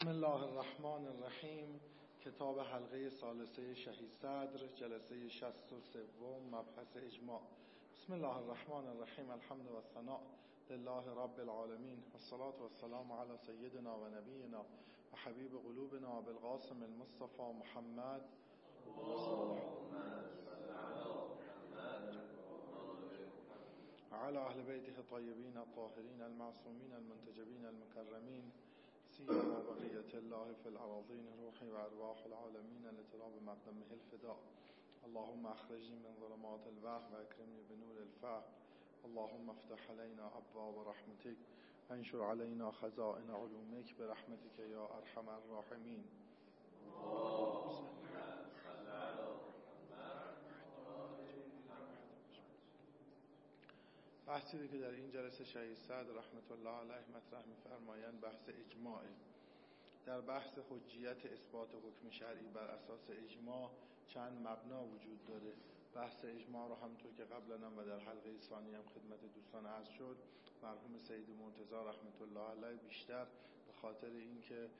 بسم الله الرحمن الرحیم. کتاب حلقه ثالثه شهید صدر، جلسه 63، مبحث اجماع. بسم الله الرحمن الرحیم. الحمد و ثنا لله رب العالمین و الصلاة و السلام علی سیدنا و نبینا و حبیب قلوبنا ابوالقاسم المصطفى محمد وعلى اهل بیته الطیبین الطاهرین المعصومین المنتجبین المکرمین سیما بقیت الله فی الأراضین روحی و ارواح العالمین لتراب مقدمه الفداء. اللهم اخرجنی من ظلمات الوهم و اکرمنی بنور الفهم. اللهم افتح علینا ابواب رحمتک و انشر علینا خزائن علومک برحمتک یا ارحم الراحمین. بحثی که در این جلسه شهید صدر رحمت الله علیه مطرح می‌فرمایند بحث اجماعه. در بحث حجیت اثبات حکم شرعی بر اساس اجماع چند مبنا وجود داره. بحث اجماع رو همونطور که قبلا و در حلقه ثانی هم خدمت دوستان عرض شد، مرحوم سید مرتضی رحمت الله علیه بیشتر به خاطر اینکه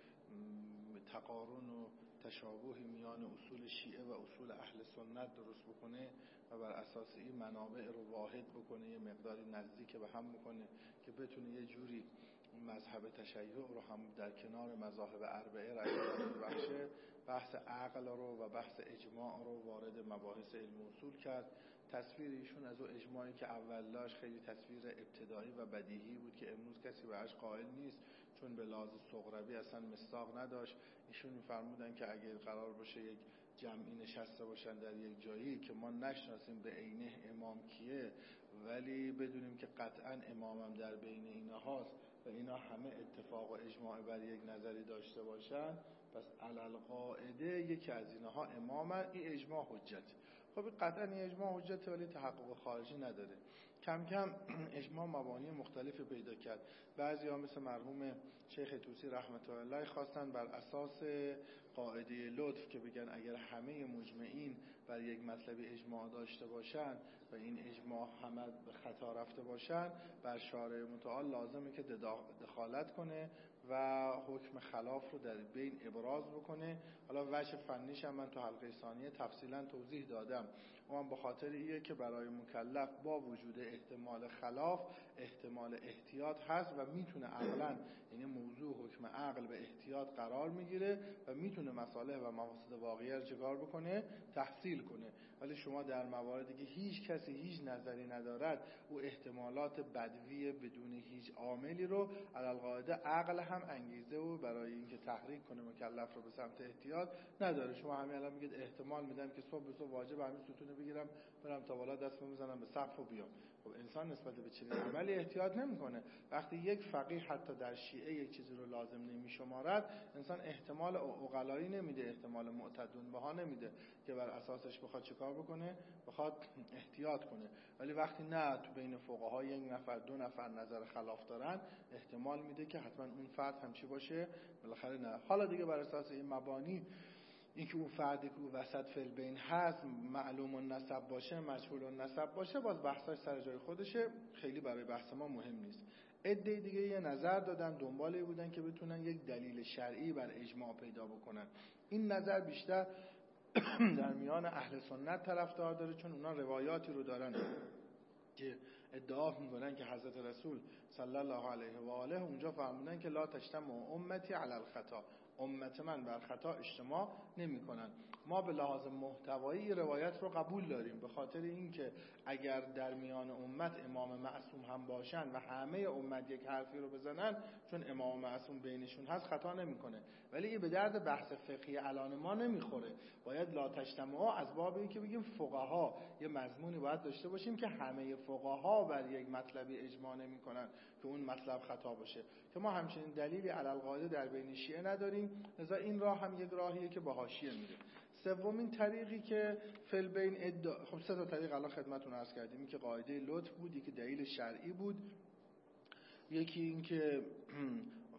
تقارن و تشابهی میان اصول شیعه و اصول اهل سنت درست بکنه و بر اساس این منابع رو واحد بکنه، یه مقداری نزدیک به هم بکنه که بتونه یه جوری مذهب تشیع رو هم در کنار مذاهب اربعه رأی بخشه، بحث عقل رو و بحث اجماع رو وارد مباحث علم و اصول کرد. تصویر ایشون از اون اجماعی که اول داشت خیلی تصویر ابتدایی و بدیهی بود که امروز کسی بهش قائل نیست، چون به لحاظ صغروی اصلا مصداق نداشت. ایشون می‌فرمودن که اگر قرار باشه یک جمعی نشسته باشن در یک جایی که ما نشناسیم به عینه امام کیه، ولی بدونیم که قطعا امامم در بین اینا هاست و اینا همه اتفاق و اجماع بر یک نظری داشته باشن، پس علالقاعده یکی از اینها امامن، این اجماع حجت. خب قطعا این اجماع حجت ولی تحقق خارجی نداره. کم کم اجماع مبانی مختلف پیدا کرد. بعضی ها مثل مرحوم شیخ طوسی رحمت الله علیه خواستن بر اساس قاعده لطف که بگن اگر همه مجمعین بر یک مطلبی اجماع داشته باشن و این اجماع همه به خطا رفته باشن، بر شارع متعال لازمه که دخالت کنه و حکم خلاف رو در بین ابراز بکنه. حالا وجه فنیش هم من تو حلقه ثانیه تفصیلا توضیح دادم. اون به خاطر ایه که برای مکلف با وجود احتمال خلاف احتمال احتیاط هست و میتونه عقلا، یعنی موضوع حکم عقل به احتیاط قرار میگیره و میتونه مصالح و مفاسد واقعی رو چیکار بکنه؟ تحصیل کنه. ولی شما در مواردی که هیچ کسی هیچ نظری ندارد و احتمالات بدوی بدون هیچ عاملی رو علالقاعده عقل هم انگیزه و برای اینکه تحریک کنه مکلف رو به سمت احتیاط نداره. شما همین الان میگید احتمال میدم که صبح به صبح واجب همین ستون بگیرم برم تا بالا دست بزنم به سقف و بیام. خب انسان نسبت به چنین عملی احتیاط نمیکنه. وقتی یک فقیه حتی در شیعه یک چیزی رو لازم نمیشمارد، انسان احتمال عقلایی نمیده، احتمال معتدون بها نمیده که بر اساسش بخواد چیکار بکنه، بخواد احتیاط کنه. ولی وقتی نه تو بین فقها یک نفر دو نفر نظر خلاف دارن، احتمال میده که حتما اون فرد هم چی باشه، بالاخره نه. حالا دیگه بر اساس این مبانی، اینکه اون فردی که وسط فل بین هست معلوم النسب باشه مجهول النسب باشه، باز بحثاش سر جای خودشه، خیلی برای بحث ما مهم نیست. عده دیگه یه نظر دادن، دنبالی بودن که بتونن یک دلیل شرعی بر اجماع پیدا بکنن. این نظر بیشتر در میان اهل سنت طرفدار داره، چون اونا روایاتی رو دارن که ادعا میکنن که حضرت رسول صلی الله علیه و آله اونجا فرمودن که لا تجتمع امتی علی الخطا، امت من بر خطا اجتماع نمیکنن. ما به لحاظ محتوایی روایت رو قبول داریم، به خاطر اینکه اگر در میان امت امام معصوم هم باشن و همه امت یک حرفی رو بزنن، چون امام معصوم بینشون هست خطا نمیکنه. ولی این به درد بحث فقهی الان ما نمیخوره. باید لا تجتمع از باب این که بگیم فقها یه مضمونی باید داشته باشیم که همه فقها بر یک مطلبی اجماع نمیکنن که اون مطلب خطا باشه، که ما همچنین دلیلی علالقاعده در بین شیعه نداریم. لذا این راه هم یک راهیه که به حاشیه میره. سومین طریقی که فل بین خب سه تا طریق الان خدمتتون عرض کردیم، که قاعده لطف بود، یکی دلیل شرعی بود، یکی این که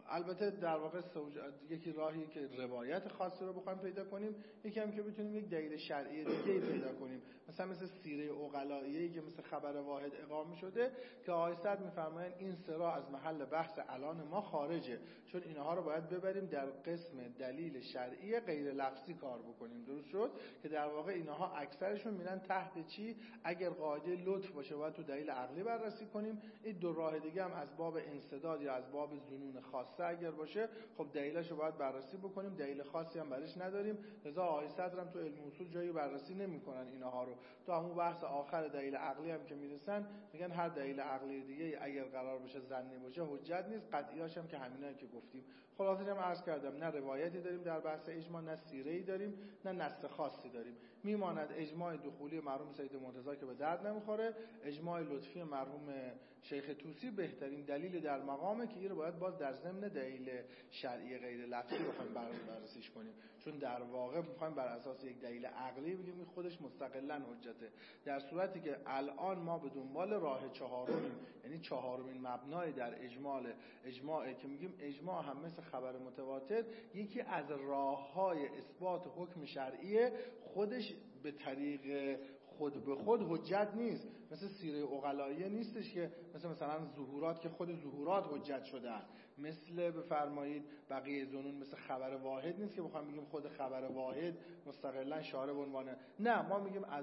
البته در واقع یکی راهی که روایت خاصی رو بخوایم پیدا کنیم، یکی هم که بتونیم یک دلیل شرعی دیگه پیدا کنیم، مثلا سیره عقلائیه‌ای که مثل خبر واحد اقامه شده که آقای صدر می‌فرمایند این سرا از محل بحث الان ما خارجه، چون اینها رو باید ببریم در قسم دلیل شرعی غیر لفظی کار بکنیم. درست شد که در واقع اینها اکثرشون میرن تحت چی؟ اگر قاعده لطف باشه باید تو دلیل عقلی بررسی کنیم. این دو راه دیگه هم از باب انسداد یا از باب ظنون خاصه اگر باشه خب دلیلش رو باید بررسی بکنیم، دلیل خاصی هم برش نداریم. لذا آقای صدر هم تو علم اصول جایی بررسی نمی‌کنن اینها رو. تو همون بحث آخر دلیل عقلی هم که میرسن میگن هر دلیل عقلی دیگه اگر قرار باشه ظنی باشه حجت نیست، قطعیاش هم که همینایی که گفتیم. خلاصش هم عرض کردم نه روایتی داریم در بحث اجماع، نه سیره‌ای داریم، نه نص خاصی داریم. میماند اجماع دخولی مرحوم سید مرتضی که به درد نمیخوره، اجماع لطفی مرحوم شیخ طوسی بهترین دلیل در مقامه که این رو باید باز در ضمن دلیل شرعی غیر لفظی بخوایم بررسیش کنیم، چون در واقع میخوایم بر اساس یک دلیل عقلی بگیم این خودش مستقلاً حجته، در صورتی که الان ما به دنبال راه چهارمیم، یعنی چهارمین مبنای در اجماع که میگیم اجماع هم مثل خبر متواتر یکی از راههای اثبات حکم شرعی، خودش به طریق خود به خود حجت نیست، مثل سیره عقلائیه نیستش که مثلا ظهورات که خود ظهورات حجت شدن، مثل بفرمایید بقیه ظنون مثل خبر واحد نیست که بخوام بگیم خود خبر واحد مستقلا شارع به عنوان، نه ما میگیم از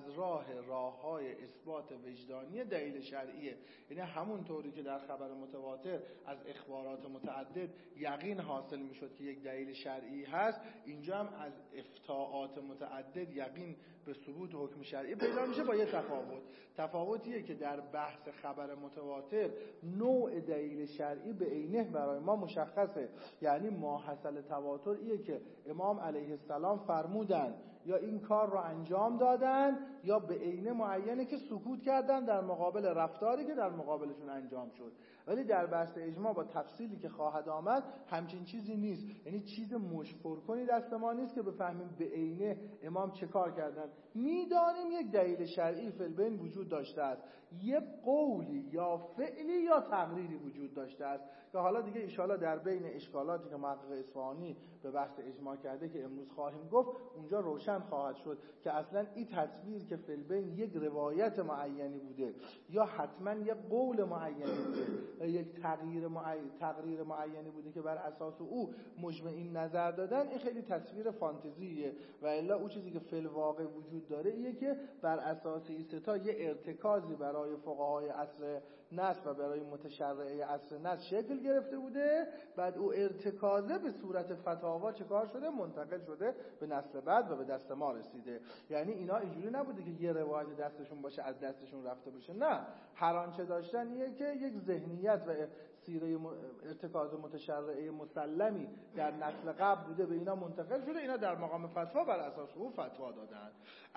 راههای اثبات وجدانی دلیل شرعیه، یعنی همون طوری که در خبر متواتر از اخبارات متعدد یقین حاصل میشد که یک دلیل شرعی هست، اینجا هم از افتاعات متعدد یقین به ثبوت حکم شرعی پیدا میشه با یه تفاوتیه که در بحث خبر متواتر نوع دلیل شرعی به عینه برای ما مشخصه، یعنی ماحصل تواتر ایه که امام علیه السلام فرمودن یا این کار رو انجام دادن یا به عینه معینه که سکوت کردن در مقابل رفتاری که در مقابلشون انجام شد. ولی در بحث اجماع با تفصیلی که خواهد آمد همچین چیزی نیست، یعنی چیز مشفرکنی دست ما نیست که بفهمیم به عینه امام چه کار کردن، میدانیم یک دلیل شرعی فی البین وجود داشته است، یه قولی یا فعلی یا تقریری وجود داشته است که حالا دیگه ان شاءالله در بین اشکالاتی که محقق اصفهانی به بحث اجماع کرده که امروز خواهیم گفت اونجا روشن خواهد شد که اصلا این تصویر که فی البین یک روایت معینی بوده یا حتما یک قول معینی بوده یا یک تقریر معینی بوده که بر اساس او مجمعین نظر دادن، این خیلی تصویر فانتزیه و الا اون چیزی که فی الواقع وجود داره ایه که بر اساس این ستا یه ارتکازی برای فقهای عصر نصر و برای متشرعه عصر نصر شکل گرفته بوده، بعد او ارتکازه به صورت فتاوا چه کار شده؟ منتقل شده به نسل بعد و به دست ما رسیده. یعنی اینا اینجوری نبوده که یه روایت دستشون باشه از دستشون رفته باشه، نه، هر آنچه داشتن اینه که یک ذهنیت و سیره ارتکاز متشرعه مسلمی در نسل قبل بوده به اینا منتقل شده، اینا در مقام فتوا بر اساس او فتوا دادن.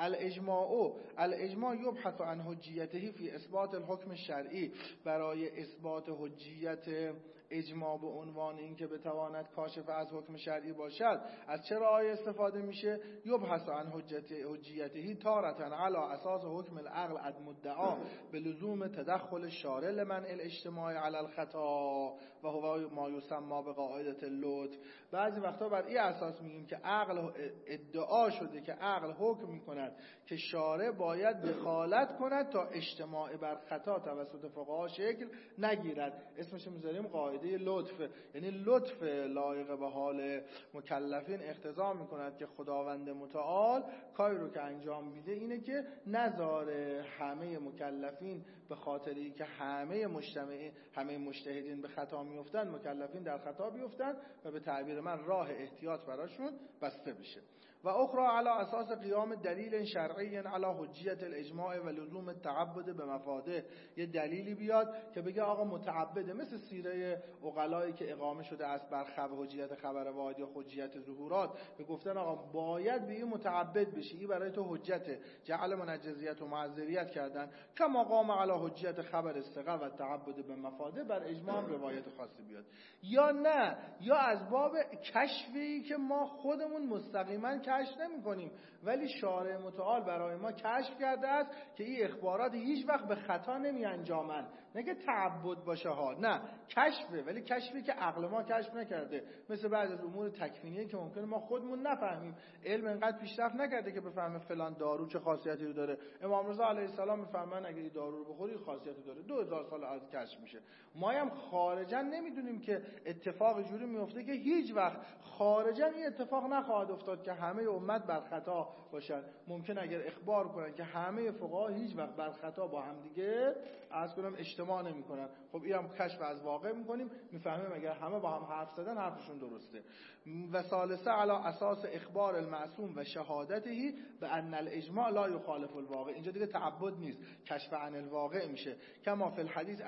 الاجماع یبحث عن حجیته فی اثبات الحکم الشرعی، برای اثبات حجیت اجماع به عنوان این که بتواند کاشف از حکم شرعی باشد از چه راهی استفاده میشه؟ یبحث عن حجیته تارة علی اساس حکم العقل المدعا به لزوم تدخل الشارع لمنع الاجتماع علی الخطا و هو ما یسمى به قاعده اللطف. بعضی وقتا بر این اساس میگیم که عقل ادعا شده که عقل حکم میکند که شارع باید دخالت کند تا اجتماع بر خطا توسط فقها شکل نگیرد، اسمش میذاریم قاعده لطف، یعنی لطف لایق به حال مکلفین اقتضا میکند که خداوند متعال کاری رو که انجام میده اینه که نذاره همه مکلفین به خاطری که همه مجتهدین به خطا میافتن، مکلفین در خطا بیفتن و به تعبیر من راه احتیاط براشون بسته بشه. و اخرى علی اساس قیام دلیل شرعی علی حجیت الاجماع و لزوم التعبد به مفاده، یه دلیلی بیاد که بگه آقا متعبده، مثل سیره عقلایی که اقامه شده است بر حجیت خبر واحد یا حجیت ظهورات، به گفتن آقا باید به این متعبد بشی، این برای تو حجته، جعل منجزیت و معذریت کردن، کما قام علی حجیت خبر الثقه و التعبد به مفاده، بر اجماع هم روایت خاصی بیاد. یا نه، یا از باب کشفی که ما خودمون مستقیما کشف نمی کنیم ولی شارع متعال برای ما کشف کرده است که این اخبارات هیچ وقت به خطا نمی انجامن، نه که تعبد باشه ها، نه کشفه، ولی کشفی که عقل ما کشف نکرده، مثل بعضی از امور تکوینیه که ممکنه ما خودمون نفهمیم. علم انقدر پیشرفت نکرده که بفهمه فلان دارو چه خاصیتی رو داره. امام رضا علیه السلام میفهمن اگه این دارو رو بخوری خاصیتی داره، 2000 سال از کشف میشه. ما هم خارجا نمیدونیم که اتفاق جوری میفته که هیچ وقت خارجا این اتفاق نخواهد افتاد که همه امت بر خطا باشن. ممکن اگر اخبار کنن که همه فقها هیچ وقت بر خطا با هم دیگه از کنم اجتماع نمیکنن، خب اینم کشف از واقع میکنیم، میفهمیم اگر همه با هم حرف زدن حرفشون درسته. و ثالثه علی اساس اخبار المعصوم و شهادته بان الاجماع لا یخالف الواقع. اینجا دیگه تعبد نیست، کشف عن الواقع میشه. کما فی الحدیث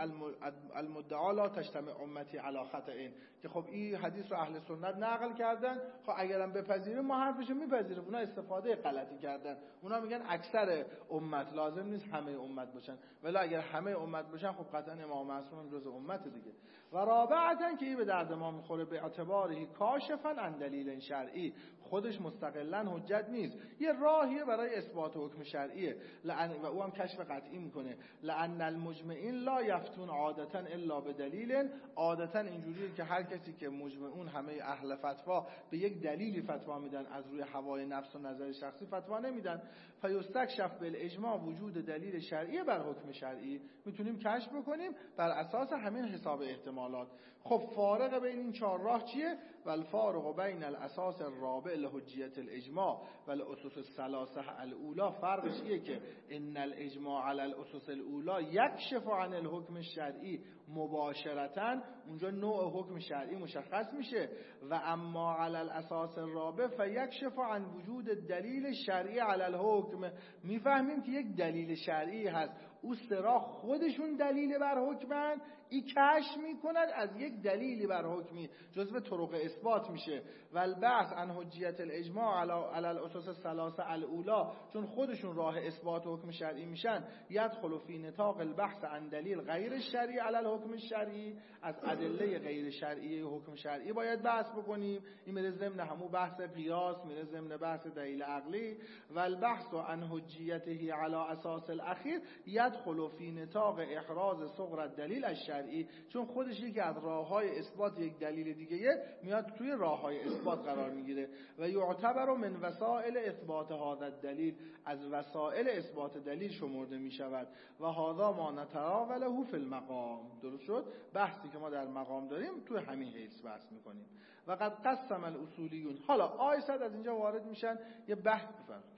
المدعا لا تجتمع امتی علی خطئین، که خب این حدیث رو اهل سنت نقل کردن. خب اگرم بپذیریم ما حرفشو میپذیریم، اونا استفاده غلطی کردن. اونا میگن اکثر امت، لازم نیست همه امت باشن، ولی اگر همه امت باشن خب قطعا امام معصوم هم جز امت دیگه. و رابعاً که این به درد ما میخوره به اعتباره کاشفاً عن دلیل شرعی، خودش مستقلاً حجت نیست، یه راهیه برای اثبات حکم شرعیه، و او هم کشف قطعی میکنه. لأن المجمعین لا یفتون عادتاً الا بدلیل، عادتاً اینجوریه که هر کسی که مجمعون همه اهل فتوا به یک دلیلی فتوا میدن، از روی هوای نفس و نظر شخصی فتوا نمیدن. فیستکشف بالاجماع وجود دلیل شرعی بر حکم شرعی، میتونیم کشف بکنیم بر اساس همین حساب احتمالات. خب فارق بین این چهار راه چیه؟ والفارق بین الاساس الرابع لحجیت الاجماع و الاسس الثلاثه الاولى، فرقش اینه که ان الاجماع علی الاسس الاولى یکشف عن الحکم الشرعی مباشرتاً، اونجا نوع حکم شرعی مشخص میشه. و اما علی الاساس الرابع فیکشف عن وجود دلیل شرعی علی الحکم، میفهمیم که یک دلیل شرعی هست، او سرا خودشون دلیل بر حکمن، ای کشف میکنن از یک دلیلی بر حکمی، جزو طرق اثبات میشه. و البحث عن حجیت الاجماع علی الاسس الثلاثه الاولى، چون خودشون راه اثبات حکم شرعی میشن، یدخل فی نطاق البحث عن دلیل غیر شرعی علی الحکم الشرعی، از ادله غیر شرعی حکم شرعی باید بحث بکنیم. این میره ضمن همون بحث قیاس، میره ضمن بحث دلیل عقلی. و البحث عن حجیته علی اساس الاخیر یدخل فی نطاق احراز صغر الدلیل الشرعی، چون خودش یکی از راههای اثبات یک دلیل دیگه میاد توی راههای اثبات قرار میگیره. و یعتبر من وسائل اثبات هذا الدلیل، از وسائل اثبات دلیل شمرده میشود. و هذا ما نتناوله فی المقام، درست شد؟ بحثی که ما در مقام داریم توی همین حیث بحث میکنیم. و قد قسم الاصولیون. حالا آیه صد از اینجا وارد میشن یه بحث بفرمایید.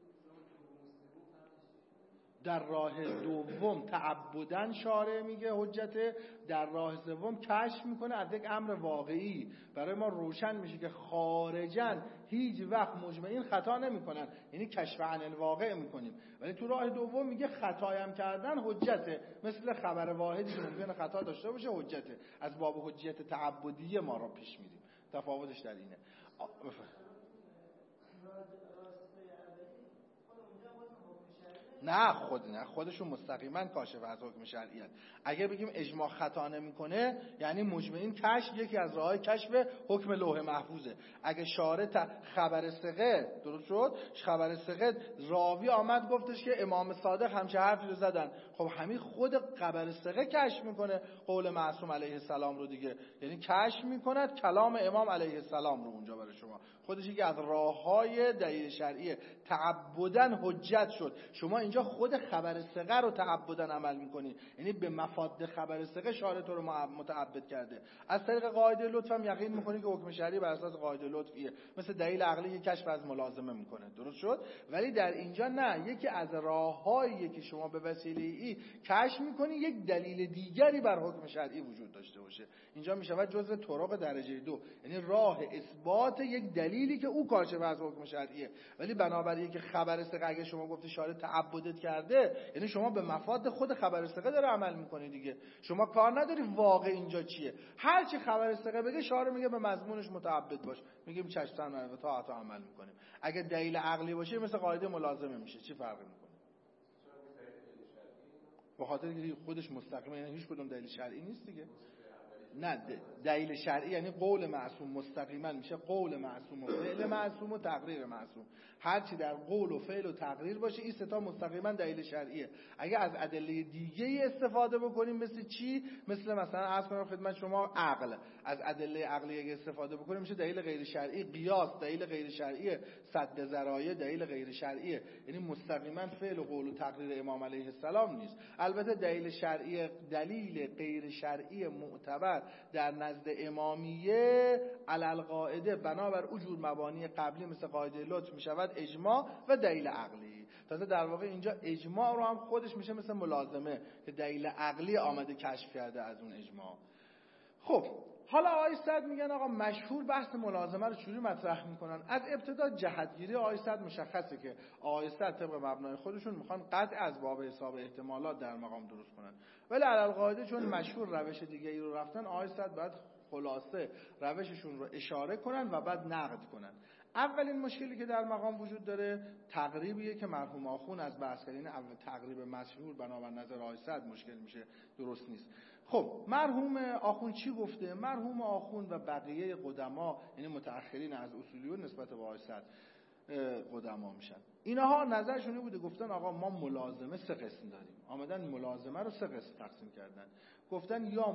در راه دوم تعبداً شارع میگه حجته، در راه سوم کشف میکنه از یک امر واقعی. برای ما روشن میشه که خارجاً هیچ وقت مجمعین خطا نمیکنن، یعنی کشف عن الواقع میکنیم. ولی تو راه دوم میگه خطایم کردن حجته، مثل خبر واحدی که ممکنه خطا داشته باشه حجته. از باب حجیت تعبدیه ما رو پیش میریم، تفاوتش در اینه. نه خودشون مستقیما کاشف از حکم شرعیت. اگه بگیم اجماع خطا نمیکنه یعنی مجمعین کشف یکی از راههای کشف حکم لوح محفوظه. اگه شارع خبر ثقه، درست شد، خبر ثقه راوی آمد گفتش که امام صادق همچه حرفی رو زدن، خب همین خود خبر ثقه کشف میکنه قول معصوم علیه السلام رو دیگه، یعنی کشف میکند کلام امام علیه السلام رو اونجا برای شما. خودش یکی از راههای دلیل شرعیه. تعبداً حجت شد. شما اینجا خود خبر ثقه رو تعبداً عمل میکنی، یعنی به مفاد خبر ثقه شارع تو رو متعبد کرده. از طریق قاعده لطف هم یقین میکنی که حکم شرعی بر اساس قاعده لطفیه، مثل دلیل عقلی کشف از ملازمه میکنه، درست شد. ولی در اینجا نه، یکی از راههایی که شما به وسیله ای کشف میکنی یک دلیل دیگری بر حکم شرعی وجود داشته باشه. اینجا میشود جزء طرق درجه 2، یعنی راه اثبات یک دلیلی که او کاشف از حکم شرعیه. ولی بنابراین که خبر ثقه اگه شما گفتی شارع تعبدت کرده، یعنی شما به مفاد خود خبر ثقه داره عمل میکنی دیگه. شما کار نداری واقع اینجا چیه، هر چی خبر ثقه بگه شارع میگه به مضمونش متعبد باش، میگیم چشم و طاعت عمل میکنیم. اگه دلیل عقلی باشه مثل قاعده ملازمه میشه، چی فرقی میکنه؟ به خاطر اینکه خودش مستقیما، یعنی هیچ کدوم دلیل شرعی نیست دیگه. نه دلیل شرعی یعنی قول معصوم مستقیما میشه قول معصوم و فعل معصوم و تقریر معصوم. هر چی در قول و فعل و تقریر باشه این سه تا مستقیما دلیل شرعیه. اگه از ادله دیگه استفاده بکنیم مثل چی؟ مثل مثلا عرض کنم خدمت شما عقل، از ادله عقلی اگه استفاده بکنیم میشه دلیل غیر شرعی. قیاس دلیل غیر شرعیه. سد ذرایع دلیل غیر شرعیه. یعنی مستقیما فعل و قول و تقریر امام علیه السلام نیست. البته دلیل شرعی، دلیل غیر شرعی معتبر در نزد امامیه علالقاعده بنابر اجور مبانی قبلی مثل قاعده لطف می شود اجماع و دلیل عقلی. تازه در واقع اینجا اجماع رو هم خودش میشه مثل ملازمه که دلیل عقلی آمده کشف کرده از اون اجماع. خب حالا آقای سعد میگن آقا مشهور بحث ملازمه رو چجوری مطرح میکنن؟ از ابتدا جهتگیری آقای سعد مشخصه که آقای سعد طبق مبنای خودشون میخوان قطع از باب حساب احتمالات در مقام درست کنن، ولی علالقاعده چون مشهور روش دیگه ای رو رفتن، آقای سعد باید خلاصه روششون رو اشاره کنن و بعد نقد کنن. اولین مشکلی که در مقام وجود داره تقریبیه که مرحوم آخوند از بحث کردن. اول تقریب مشهور بنابر نظر آقای سعد مشکل میشه، درست نیست. خب مرحوم آخوند چی گفته؟ مرحوم آخوند و بقیه قدما یعنی متأخرین از اصولیون نسبت به آقای سعد قدما میشن، اینها نظرشون بوده گفتن آقا ما ملازمه سه قسم داریم. آمدن ملازمه رو سه قسم تقسیم کردن. گفتن یا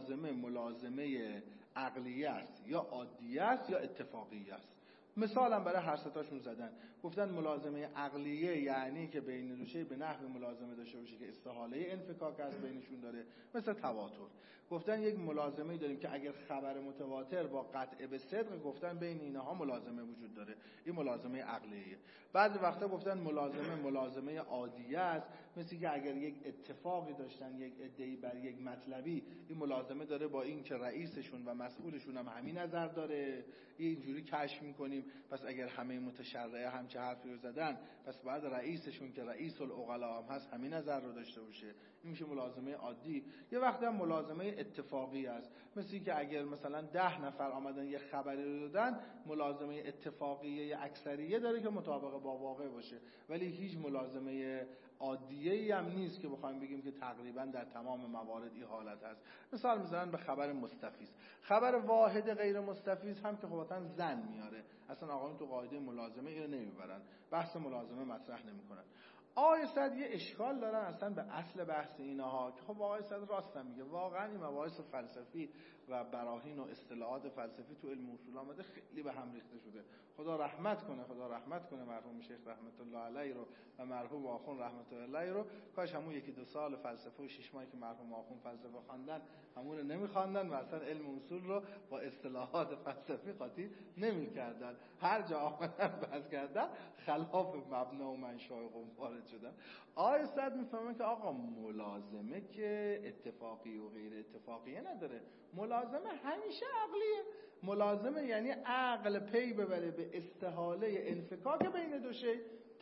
ملازمه عقلیه است، یا عادیه است، یا اتفاقیه است. مثالم برای هر ستاشون زدن. گفتن ملازمه عقلیه یعنی که بین دو شی به نحو ملازمه داشته باشه که استحاله انفکاک از بینشون داره، مثل تواتر. گفتن یک ملازمه داریم که اگر خبر متواتر با قطع به صدق، گفتن بین اینها ملازمه وجود داره، این ملازمه عقلیه. بعضی وقتا گفتن ملازمه عادیه است، مثل که اگر یک اتفاقی داشتن یک ادعی بر یک مطلبی، این ملازمه داره با این که رئیسشون و مسئولشون هم همین نظر داره، اینجوری کشف میکنیم پس اگر همه متشرعه همچه حرفی رو زدن پس بعد رئیسشون که رئیس العقلاء هم هست همین نظر رو داشته باشه. این میشه ملازمه عادی. یه وقتی هم ملازمه اتفاقی است، مثل که اگر مثلا 10 نفر آمدن یه خبری رو دادن، ملازمه اتفاقیه اکثریه داره که مطابق با واقع باشه، ولی هیچ ملازمه عادیه‌ای هم نیست که بخوایم بگیم که تقریبا در تمام موارد این حالت هست. مثال میزنن به خبر مستفیض. خبر واحد غیر مستفیض هم که خودتاً زن میاره، اصلا آقایون تو قاعده ملازمه اینو نمیبرن، بحث ملازمه مطرح نمیکنن. آقای سعد یه اشکال دارن اصلا به اصل بحث اینها که خب آقای سعد راست میگه، واقعا این مباحث فلسفی و براهین و اصطلاحات فلسفی تو علم اصول آمده خیلی به هم ریخته شده. خدا رحمت کنه مرحوم شیخ رحمت الله علیه رو و مرحوم آخوند رحمت الله علیه رو. کاش همون 1-2 سال فلسفه و 6 ماهی که مرحوم آخوند فلسفه خواندن همون رو نمیخواندن و اصلا علم اصول رو با اصطلاحات فلسفی قاطی نمیکردن. هر جا آمدن بحث کردن خلاف مبنا و منشأ قوم وارد شدن. آقای سعد میفهمه که آقا ملازمه که اتفاقی و غیر اتفاقی نداره، ملازمه همیشه عقلیه. ملازمه یعنی عقل پی ببره به استحاله انفکاک بین دو شی.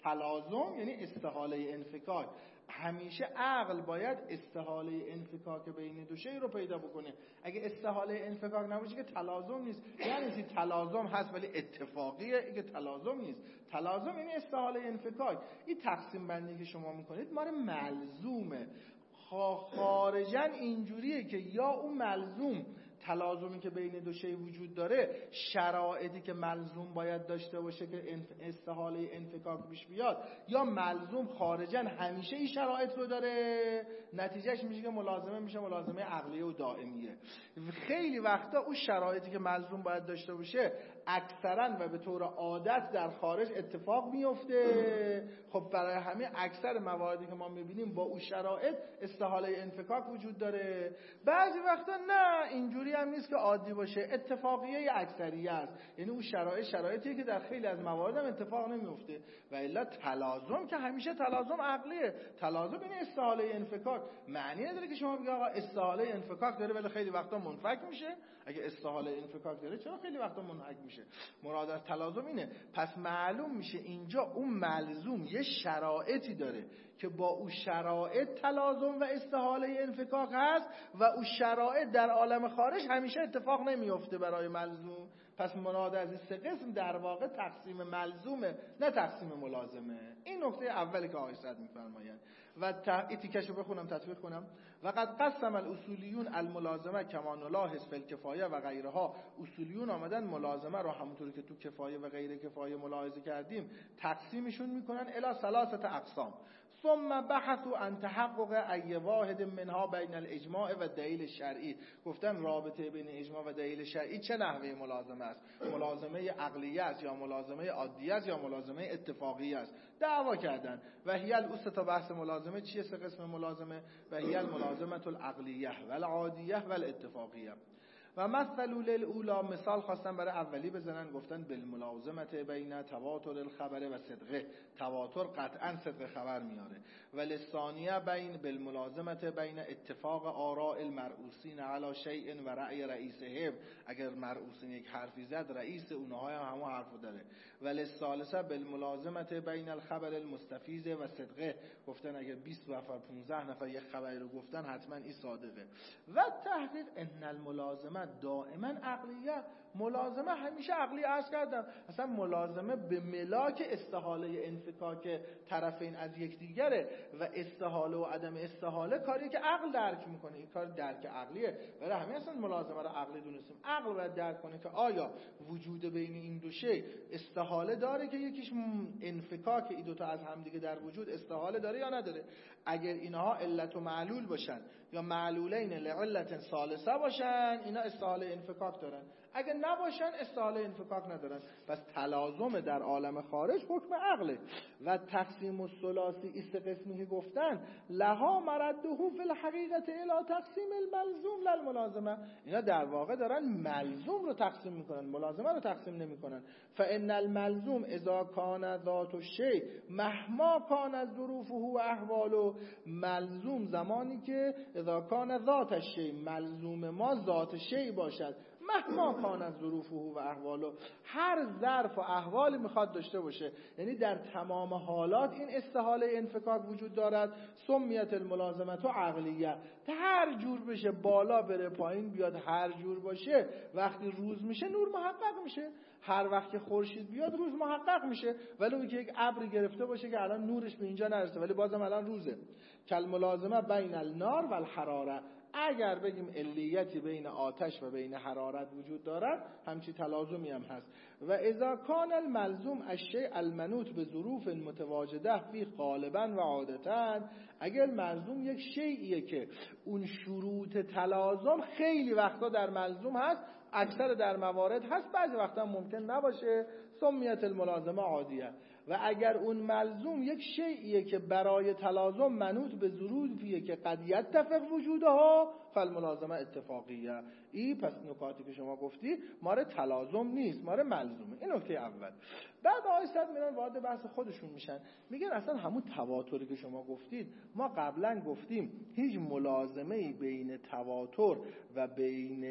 تلازم یعنی استحاله انفکاک. همیشه عقل باید استحاله انفکاک بین دو شی رو پیدا بکنه. اگه استحاله انفکاک نباشه که تلازم نیست. یعنی تلازم هست ولی اتفاقیه، این که تلازم نیست. تلازم یعنی استحاله انفکاک. این تقسیم بندی که شما میکنید مال ملزومه. خارجاً اینجوریه که یا اون ملزوم تلازمی که بین دو شی وجود داره، شرایطی که ملزوم باید داشته باشه که استحاله انفکاک پیش بیاد، یا ملزوم خارجاً همیشه این شرایط رو داره، نتیجهش میشه که ملازمه میشه ملازمه عقلیه و دائمیه. خیلی وقتا اون شرایطی که ملزوم باید داشته باشه اکثرا و به طور عادت در خارج اتفاق میفته. خب برای همین اکثر مواردی که ما میبینیم با اون شرایط استحاله انفکاک وجود داره. بعضی وقتا نه، اینجوری هم نیست که عادی باشه، اتفاقیه اکثریه است. یعنی اون شرایطیه که در خیلی از موارد هم اتفاق نمیفته. و الا تلازم که همیشه تلازم عقلیه. تلازم یعنی استحاله انفکاک. معنی نداره که شما بگید آقا استحاله انفکاک داره ولی خیلی وقتا منفک میشه. اگه استحاله انفکاک داره چرا خیلی وقتا منفک میشه؟ مراد از تلازم اینه. پس معلوم میشه اینجا اون ملزوم یه شرایطی داره که با اون شرایط تلازم و استحاله انفکاک هست و اون شرایط در عالم خارج همیشه اتفاق نمیفته برای ملزوم. پس مراد از این سه قسم در واقع تقسیم ملزومه، نه تقسیم ملازمه. این نکته اولی که آقای صدر میفرمایند و تیکشو بخونم تطبیق کنم. و قد قسم الاصولیون الملازمه کما نلاحظ فی الکفایه و غیرها. اصولیون آمدن ملازمه رو همونطوری که تو کفایه و غیر کفایه ملاحظه کردیم تقسیمشون میکنن الی ثلاثه اقسام. ثم بحثوا عن تحقق ای واحد منها بین الاجماع و دلیل شرعی. گفتن رابطه بین اجماع و دلیل شرعی چه نحوه ملازمه است؟ ملازمه عقلیه است یا ملازمه عادیه است یا ملازمه اتفاقی است؟ دعوا کردن. و هی تا بحث ملازمه چیه؟ سه قسم ملازمه. و هی الملازمه العقلیه و العادیه و الاتفاقیه. و مثلوا للاولا، مثال خواستن برای اولی بزنن، گفتن بالملازمت بین تواتر الخبر و صدقه. تواتر قطعا صدق خبر میاره. و للثانیه بین بالملازمت بین اتفاق آراء المرؤوسین علی شیء و رأی رئیسهم. اگر مرؤوسین یک حرفی زد رئیس اونها هم همون حرفو داره. و للثالثه بالملازمت بین الخبر المستفیض و صدقه. گفتن اگر 20 نفر 15 نفر یک خبری رو گفتن حتما این صادقه. و تحقیق ان الملازمه دائما عقلیه. ملازمه همیشه عقلی. عرض کردم اصلا ملازمه به ملاک استحاله انفکاک طرفین از یکدیگره و استحاله و عدم استحاله کاریه که عقل درک میکنه. این کار درک عقلیه. برای همین اصلا ملازمه رو عقلی دونستیم. عقل باید درک کنه که آیا وجود بین این دو شی استحاله داره که یکیش انفکاک این دو تا از همدیگه در وجود استحاله داره یا نداره. اگر اینها علت و معلول باشن یا معلولین لعلت ثالثه باشن اینا استحاله انفکاک دارن. اگر نباشن استحاله انفکاک ندارن. پس تلازم در عالم خارج حکم عقله. و تقسیم الثلاثی این سه قسمی که گفتن لها مرده فی الحقیقت الی تقسیم الملزوم للملازمه. اینا در واقع دارن ملزوم رو تقسیم میکنن، ملازمه رو تقسیم نمیکنن. فان الملزوم اذا کان ذات الشیء مهما کان ظروفه و احواله. ملزوم زمانی که اذا کان ذات الشیء، ملزوم ما ذات شیء باشد، مهما کان از ظروفه و احواله، هر ظرف و احوالی میخواد داشته باشه، یعنی در تمام حالات این استحاله انفکاک وجود دارد. سمیت الملازمه عقلیه. هر جور بشه، بالا بره پایین بیاد، هر جور باشه، وقتی روز میشه نور محقق میشه، هر وقت که خورشید بیاد روز محقق میشه. ولی اون که یک ابر گرفته باشه که الان نورش به اینجا نرسه ولی بازم الان روزه. کل ملازمه بین النار و الحراره. اگر بگیم علیتی بین آتش و بین حرارت وجود دارد همچی تلازمی هم هست. و اذا کان الملزوم الشیء المنوط به ظروف متواجده فی غالبا و عادتا. اگر ملزوم یک شیئیه که اون شروط تلازم خیلی وقتا در ملزوم هست، اکثر در موارد هست، بعضی وقتا ممکن نباشه، سمیت الملازمه عادیه. و اگر اون ملزوم یک شیئیه که برای تلازم منوط به ظروفیه که قد یتفق وجودها فالملازمه اتفاقیه. این پس نکاتی که شما گفتی ماره تلازم نیست، ماره ملزومه. این نکته اول. بعد آقای صدر میرن وارد بحث خودشون میشن، میگن اصلا همون تواتری که شما گفتید ما قبلا گفتیم هیچ ملازمه‌ای بین تواتر و بین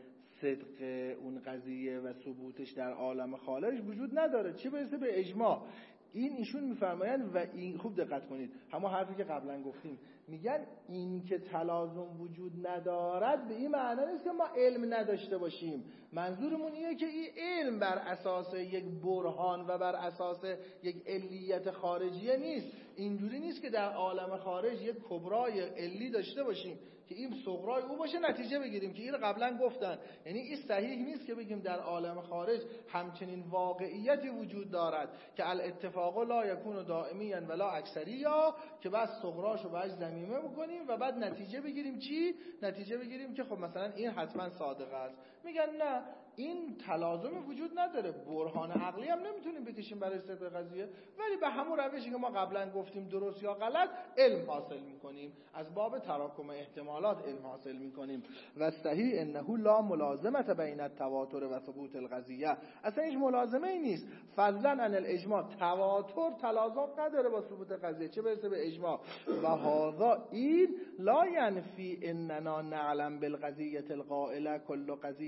صدق اون قضیه و ثبوتش در عالم خارج وجود نداره، چه برسه به اجماع. این ایشون میفرمایند و این خوب دقت کنید، همون حرفی که قبلا گفتیم، میگن این که تلازم وجود ندارد به این معنی نیست که ما علم نداشته باشیم. منظورمون اینه که این علم بر اساس یک برهان و بر اساس یک علیت خارجیه نیست. اینجوری نیست که در عالم خارج یک کبرای علی داشته باشیم که این صغرای او باشه نتیجه بگیریم که این قبلا گفتن. یعنی این صحیح نیست که بگیم در عالم خارج همچنین واقعیتی وجود دارد که الاتفاق لا یکون دائمیا ولا اکثریا، که بس صغراشو باش ضمیمه بکنیم و بعد نتیجه بگیریم چی؟ نتیجه بگیریم که خب مثلا این حتما صادق است. میگن نه، این تلازم وجود نداره، برهان عقلی هم نمیتونیم بکشیم برای صدق قضیه، ولی به همون روشی که ما قبلا گفتیم درست یا غلط علم حاصل میکنیم، از باب تراکم احتمالات علم حاصل میکنیم. و صحیح انه لا ملازمه بین التواتر و ثبوت القضیه. اصلا هیچ ملازمه ای نیست. فضلا عن الاجماع، تواتر تلازم نداره با ثبوت قضیه، چه برسه به اجماع. و هذا این لا ینفی اننا نعلم بالقضیه القائله کل قضیه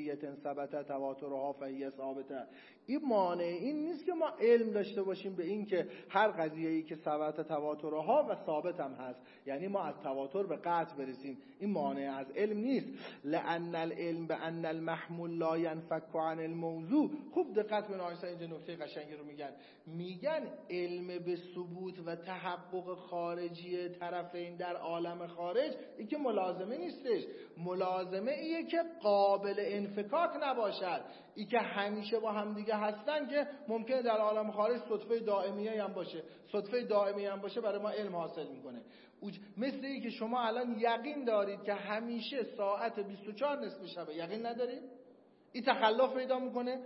قضیه ثبت تواترها فهی ثابته. این مانع این نیست که ما علم داشته باشیم به این که هر قضیه‌ای که ثبت تواترها و ثابت هم هست، یعنی ما از تواتر به قطع برسیم. این مانع از علم نیست. لأن العلم بأن المحمول لا ينفك عن الموضوع. خوب دقت کنید آقای اینجا نکته قشنگی رو میگن علم به ثبوت و تحقق خارجی طرفین در عالم خارج این که ملازمه نیستش. ملازمه ایه که قابل انفکاک نباشد. ای که همیشه با هم دیگه هستن که ممکنه در عالم خارج صدفه دائمیه هم باشه. صدفه دائمیه هم باشه برای ما علم حاصل میکنه. مثل ای که شما الان یقین دارید که همیشه ساعت 24 نصف شبه، یقین ندارید؟ این تخلف پیدا میکنه.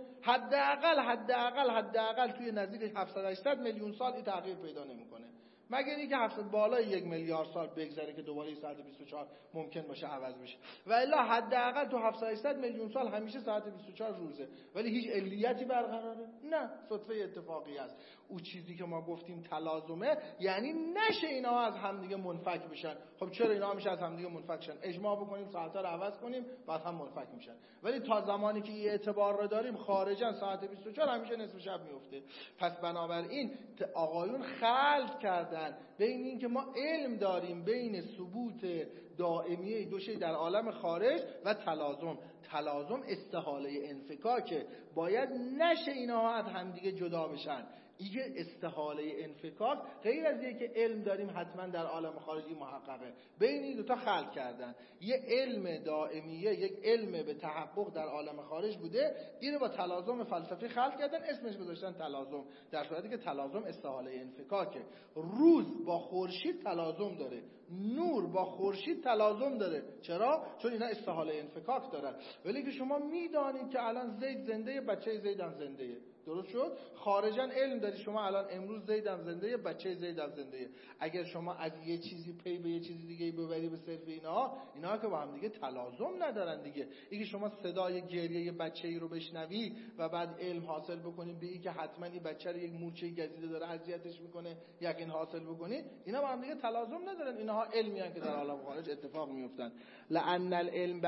حداقل توی نزدیک 700-800 میلیون سال این تغییر پیدا نمیکنه، مگر اینکه 700 بالای 1 میلیارد سال بگذره که دوباره ساعت 24 ممکن باشه عوض بشه. و الا حداقل تو 700-800 میلیون سال همیشه ساعت 24 روزه، ولی هیچ علیتی برقراره؟ نه، صدفه اتفاقی است. اون چیزی که ما گفتیم تلازمه، یعنی نشه اینا از همدیگه منفک بشن. خب چرا اینا میشه از همدیگه منفک شن؟ اجماع بکنیم ساعت‌ها رو عوض کنیم بعد هم منفک میشن. ولی تا زمانی که این اعتبار رو داریم خارجا ساعت 24 همیشه نصف شب میفته. پس بنابراین آقایون خلط کردن بین این که ما علم داریم بین ثبوت دائمیه دو شی در عالم خارج و تلازم استحاله انفکاکه. باید نشه اینها از همدیگه جدا بشن. این استحاله انفکاک غیر از اینکه علم داریم حتما در عالم خارجی محققه. بین این دو تا خلط کردن. یه علم دائمیه، یک علم به تحقق در عالم خارج بوده، این رو با تلازم فلسفی خلط کردن، اسمش گذاشتن تلازم، در صورتی که تلازم استحاله انفکاکه. روز با خورشید تلازم داره، نور با خورشید تلازم داره. چرا؟ چون اینا استحاله انفکاک دارن. ولی که شما میدانید که الان زید زنده، بچه زید هم زنده. درست شد؟ خارجاً علم داری شما الان امروز زید هم زنده، بچه زید هم زنده. اگر شما از یه چیزی پی به یه چیز دیگه ببری به صرف اینا که با هم دیگه تلازم ندارن دیگه. اینکه شما صدای گریه یه بچه‌ای رو بشنوی و بعد علم حاصل بکنی به این که حتما این بچه رو یک مورچه گزیده داره اذیتش میکنه، یقین حاصل بکنی، اینا با هم دیگه تلازم ندارن. اینها علمی ان که در عالم خارج اتفاق میافتن. لأن العلم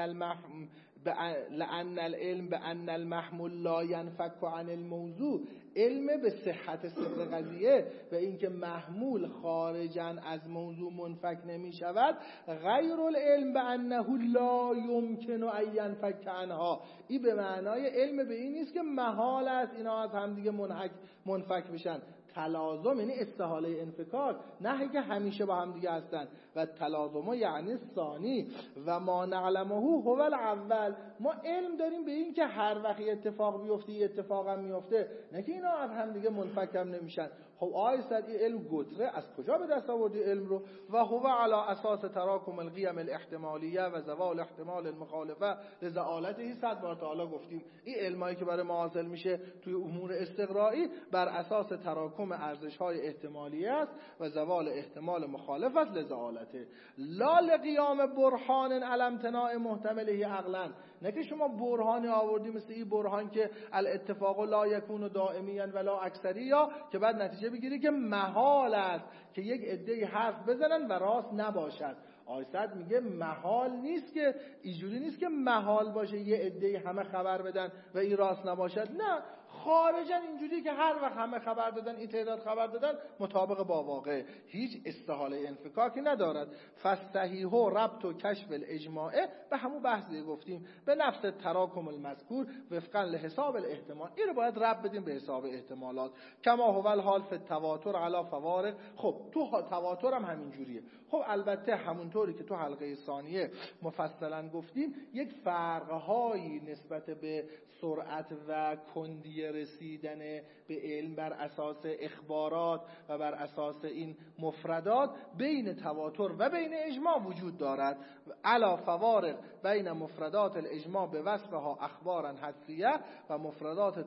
بأن المحمول لا ينفك عن الموضوع. علم به صحت صدق قضیه و اینکه محمول خارجاً از موضوع منفک نمی شود. غیر العلم بأنه لا يمكن ان ينفك عنها. این به معنای علم به این نیست که محال است اینا از هم دیگه منفک بشن. تلازم یعنی استحاله انفکاک، نه که همیشه با هم دیگه هستن. و تلازم یعنی ثانی و ما نعلمه هو الاول. ما علم داریم به این که هر وقت اتفاق بیفته اتفاق هم میفته، نه که اینا از هم دیگه منفک هم نمیشن. خب آیستد این علم گتره از کجا به دست آوردی علم رو؟ و هو علی اساس تراکم القیم الاحتمالیه و زوال احتمال المخالفه لزعالته. 100 بار تا حالا گفتیم این علمایی که برای ما حاصل میشه توی امور استقرایی بر اساس تراکم ارزش‌های احتمالیه است و زوال احتمال مخالفت لزعالته. لا لقیام برهان علی امتناع محتمله عقلا. نه که شما برهانی آوردی مثل این برهان که الاتفاق لا یکون دائمیا ولا اکثریا، که بعد نتیجه بگیری که محال است که یک عده‌ای حرف بزنن و راست نباشد. آیسد میگه محال نیست، که اینجوری نیست که محال باشه یه عده‌ای همه خبر بدن و این راست نباشد. نه، خارجا اینجوری که هر وقت همه خبر دادن این تعداد خبر دادن مطابق با واقع، هیچ استحاله انفکاکی ندارد. فصحیح و ربط و کشف الاجماعه، به همون بحثی گفتیم، به نفس تراکم المذکور وفقا لحساب الاحتمال. این رو باید ربط بدیم به حساب احتمالات. کما هو الحال فی التواتر علی فوارق. خب تو تواتر هم همین جوریه. خب البته همونطوری که تو حلقه ثانیه مفصلا گفتیم یک فرق‌هایی نسبت به سرعت و کندی رسیدن به علم بر اساس اخبارات و بر اساس این مفردات بین تواتر و بین اجماع وجود دارد. علا فوارق بین مفردات الاجماع به وصفها اخبارا حدسیه و مفردات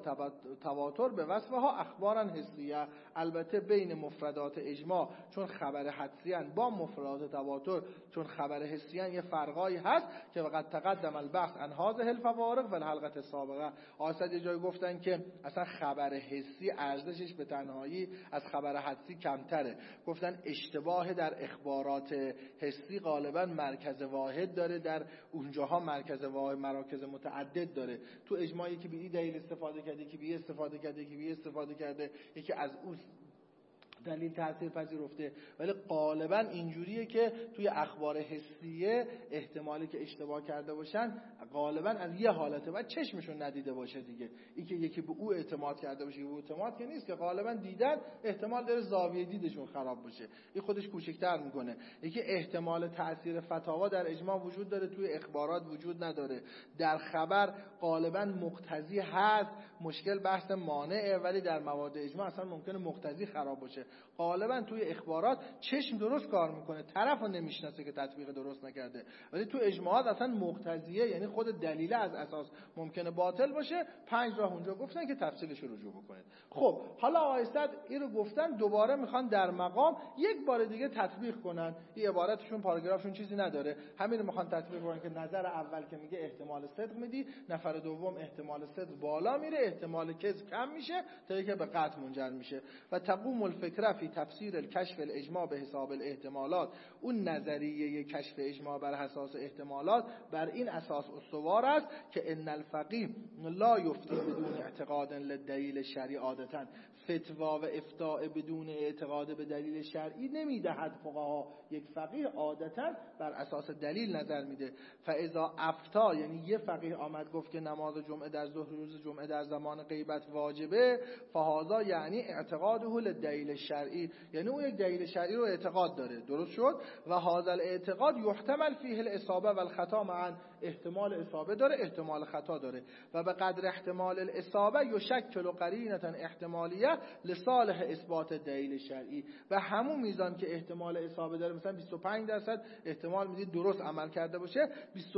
تواتر به وصفها اخبارا حسیه. البته بین مفردات اجماع چون خبر حدسیان با مفردات تواتر چون خبر حسیان یه فرقایی هست که وقت تقدم البحث عن هذه الفوارق و الحلقه السابقه. آسد یه جای گفتن که اصلا خبر حسی ارزشش به تنهایی از خبر حدسی کمتره. گفتن اشتباه در اخبارات حسی غالبا مرکز واحد داره، در اونجاها مرکز واحد مراکز متعدد داره. تو اجماعی که به این دلیل استفاده کرده، که به استفاده کرده، که به استفاده کرده، یکی از اون دلیل تأثیر پذیرفته. ولی غالبا اینجوریه که توی اخبار حسیه احتمالی که اشتباه کرده باشن غالبا از یه حالته و چشمشون ندیده باشه دیگه. این که یکی به او اعتماد کرده باشه، به اعتماد که نیست، که غالبا دیدن احتمال داره زاویه دیدشون خراب باشه، این خودش کوچکتر میکنه. یکی احتمال تأثیر فتاوا در اجماع وجود داره، توی اخبارات وجود نداره. در خبر غالبا مقتضی هست، مشکل بحث مانعه، ولی در مواد اجماع اصلا ممکنه مقتضی خراب باشه. غالبا توی اخبارات چشم درست کار میکنه، طرفو نمیشناسه که تطبیق درست نکرده، ولی تو اجماعات اصلا مقتضیه، یعنی خود دلیل از اساس ممکنه باطل باشه. 5 راه اونجا گفتن که تفصیلش رو رجوع بکنید. خب حالا آیستاد این رو گفتن، دوباره میخوان در مقام یک بار دیگه تطبیق کنن. این عبارتشون پاراگرافشون چیزی نداره، همین رو میخوان تطبیق کنن که نظر اول که میگه احتمال صدق میدی، نفر دوم احتمال صدق بالا میره، احتمال کذب کم میشه تا اینکه به قطع منجر میشه. و تقوم الفکره فی تفسیر الکشف الاجماع به حساب الاحتمالات. اون نظریه کشف اجماع بر اساس احتمالات بر این اساس استوار است که ان الفقیه لا یفتی بدون اعتقاد للدلیل شرعی. عادتا فتوا و افتاء بدون اعتقاد به دلیل شرعی نمیدهد فقها. یک فقیه عادتا بر اساس دلیل نظر میده. فاذا افتا، یعنی یه فقیه آمد گفت که نماز جمعه در ظهر روز جمعه در زمان غیبت واجبه، فهذا یعنی اعتقاده للدلیل شرعی، یعنی اون یک دلیل شرعی رو اعتقاد داره. درست شد؟ و هذا الاعتقاد یحتمل فیه الاصابه و الخطا معا. احتمال اصابه داره، احتمال خطا داره. و به قدر احتمال الاصابه یشکل قرینه احتمالیه لصالح اثبات دلیل شرعی. و همون میزان که احتمال اصابه داره، مثلا 25% احتمال میدید درست عمل کرده باشه،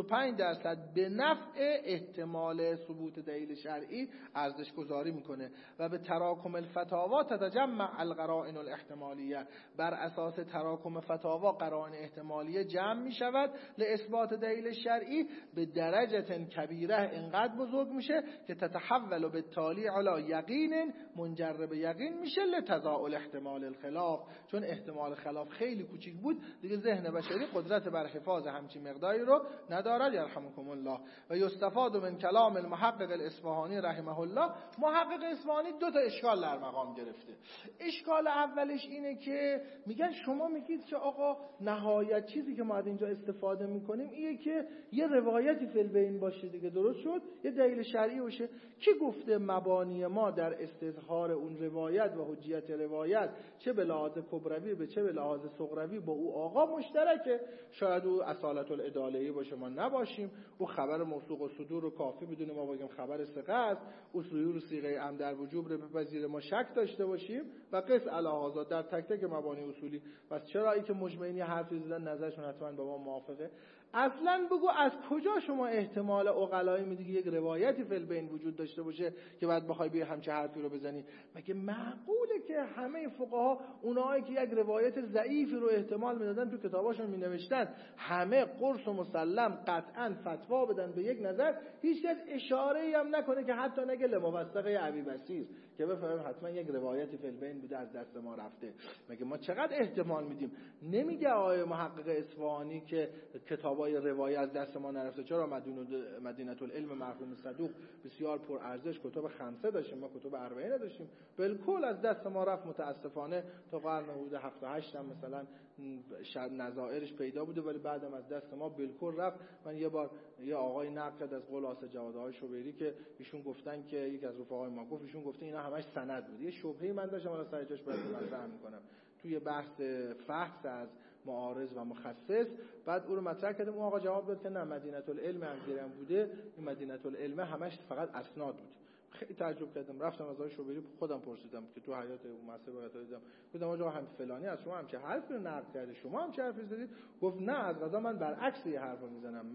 25% به نفع احتمال ثبوت دلیل شرعی ارزش گذاری میکنه. و به تراکم الفتاوا تتجمع القرائن الاحتمالیه. بر اساس تراکم فتاوا قرائن احتمالیه جمع میشود لاثبات دلیل شرعی به درجه کبیره، اینقدر بزرگ میشه که تتحول بالتالي علی یقین منجر به یقین میشه لتضاؤل احتمال الخلاف. چون احتمال خلاف خیلی کوچیک بود دیگه، ذهن بشری قدرت بر حفاظ همچین مقداری رو ندارد. یرحمکم الله. و یستفاد من کلام المحقق الاصفهانی رحمه الله. محقق اصفهانی 2 تا اشکال در مقام گرفته. اشکال اولش اینه که میگن شما میگید که آقا نهایت چیزی که ما از اینجا استفاده میکنیم اینه که یه روایتی فی البین باشه دیگه. درست شد؟ یه دلیل شرعی باشه. کی گفته مبانی ما در استظهار اون روایت و حجیت روایت چه به لحاظ کبروی به چه به لحاظ صغروی با او آقا مشترکه؟ شاید او اصالت العداله‌ای باشه ما نباشیم، او خبر موثوق و صدور رو کافی بدونه ما بگیم خبر ثقه است، او ظهور صیغه ام در وجوب رو بپذیره ما شک داشته باشیم و قص علی در تک تک مبانی اصولی. پس چرا این که مجمعین حرفی زدن نظرشون حتما با ما موافقه؟ اصلا بگو از کجا شما احتمال عقلایی میدی که یک روایتی فی البین وجود داشته باشه که بعد بخوای بیا همچه حرفی رو بزنی؟ مگه معقوله که همه فقها اونایی که یک روایت ضعیفی رو احتمال میدادن تو کتاباشون مینوشتن همه قرص و مسلم قطعا فتوا بدن به یک نظر، هیچ کس اشاره‌ای هم نکنه که حتی نگه لموثقه ابی بصیر که بفهمیم حتما یک روایتی فی البین بوده از دست ما رفته؟ مگه ما چقدر احتمال میدیم؟ نمیگه آقای محقق اصفهانی که کتابای روایی از دست ما نرفته. چرا؟ مدینه العلم مرحوم صدوق بسیار پر ارزش کتاب 5 داشتیم، ما کتاب 40 نداشتیم، بالکل از دست ما رفت. متاسفانه تا قرن حدود 7 و 8 هم مثلا نظائرش پیدا بوده ولی بعدم از دست ما بالکل رفت. من یه بار یه آقای نقل کرد از خلاصه جوادهای شوبری که ایشون گفتن که یک از رفقای ما گفت ایشون گفته اینا همش سند بود. یه شبهه‌ای من داشتم حالا سر جاش براتون مطرح می‌کنم توی بحث فحص از معارض و مخصص. بعد او رو مطرح کردم، اون آقا جواب داد که نه مدینه العلم هم گیرم بوده، این مدینه العلم همش فقط اسناد بود. خیلی تعجب کردم، رفتم از آقای شوبری خودم پرسیدم که تو حیات اون مسئله دیدم، گفتم آقا هم فلانی از شما هم چه حرفی رو نقل کرده، شما هم چه حرفی زدید؟ گفت نه از قضا من برعکس یه حرفو میزنم، من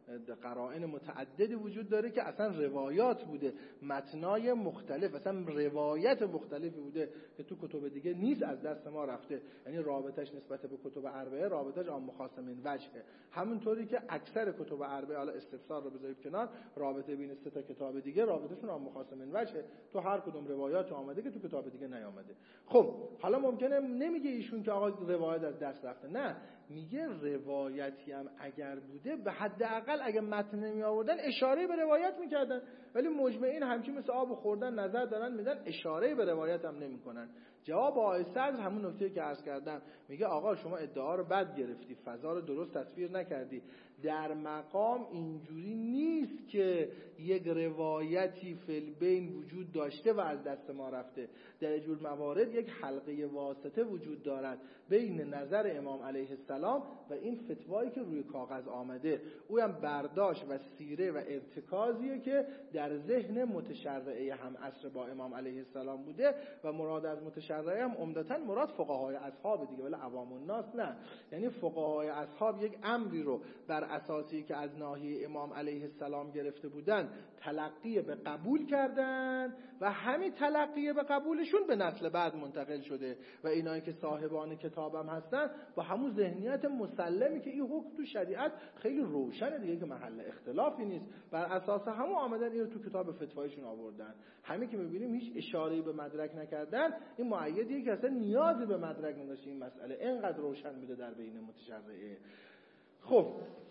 قرائن متعددی وجود داره که اصلا روایات بوده، متنای مختلف، اصلا روایت مختلفی بوده که تو کتب دیگه نیست، از دست ما رفته. یعنی رابطش نسبت به کتب اربعه رابطش عام خاص من وجهه، همونطوری که اکثر کتب اربعه، حالا استفسار رو بذارید کنار، رابطه بین 3 تا کتاب دیگه رابطشون عام خاص من وجهه، تو هر کدوم روایات اومده که تو کتاب دیگه نیامده. خب حالا ممکنه نمیگه ایشون که آقا روایت از دست رفته، نه، میگه روایتی هم اگر بوده به حداقل اگه متن نمی آوردن اشاره به روایت میکردن، ولی مجمعین همچین مثل آب خوردن نظر دارن میدن، اشاره به روایت هم نمیکنن. جواب آقای صدر همون نکته که عرض کردم، میگه آقا شما ادعا رو بد گرفتی، فضا رو درست تصویر نکردی، در مقام اینجوری نیست که یک روایتی فی‌البین وجود داشته و از دست ما رفته. در جور موارد یک حلقه واسطه وجود دارد بین نظر امام علیه السلام و این فتوایی که روی کاغذ آمده، او هم برداشت و سیره و ارتکازیه که در ذهن متشرعه هم عصر با امام علیه السلام بوده و مراد از متشرعه هم عمدتاً مراد فقهای اصحاب دیگه، ولی عوام الناس نه. یعنی فقهای اصحاب یک امری رو بر اساسی که از ناحیه امام علیه السلام گرفته بودن تلقی به قبول کردن و همین تلقی به قبولشون به نسل بعد منتقل شده و اینایی که صاحبان کتابم هستن با همون ذهنیت مسلمی که این حکم تو شریعت خیلی روشنه دیگه که محل اختلافی نیست، بر اساس همون آمدن اینو تو کتاب فتوایشون آوردن. همین که می‌بینیم هیچ اشاره‌ای به مدرک نکردن، این مؤیدیه که اصلا نیازی به مدرک نداشت این مسئله، اینقدر روشن بوده در بین متشرعه. خب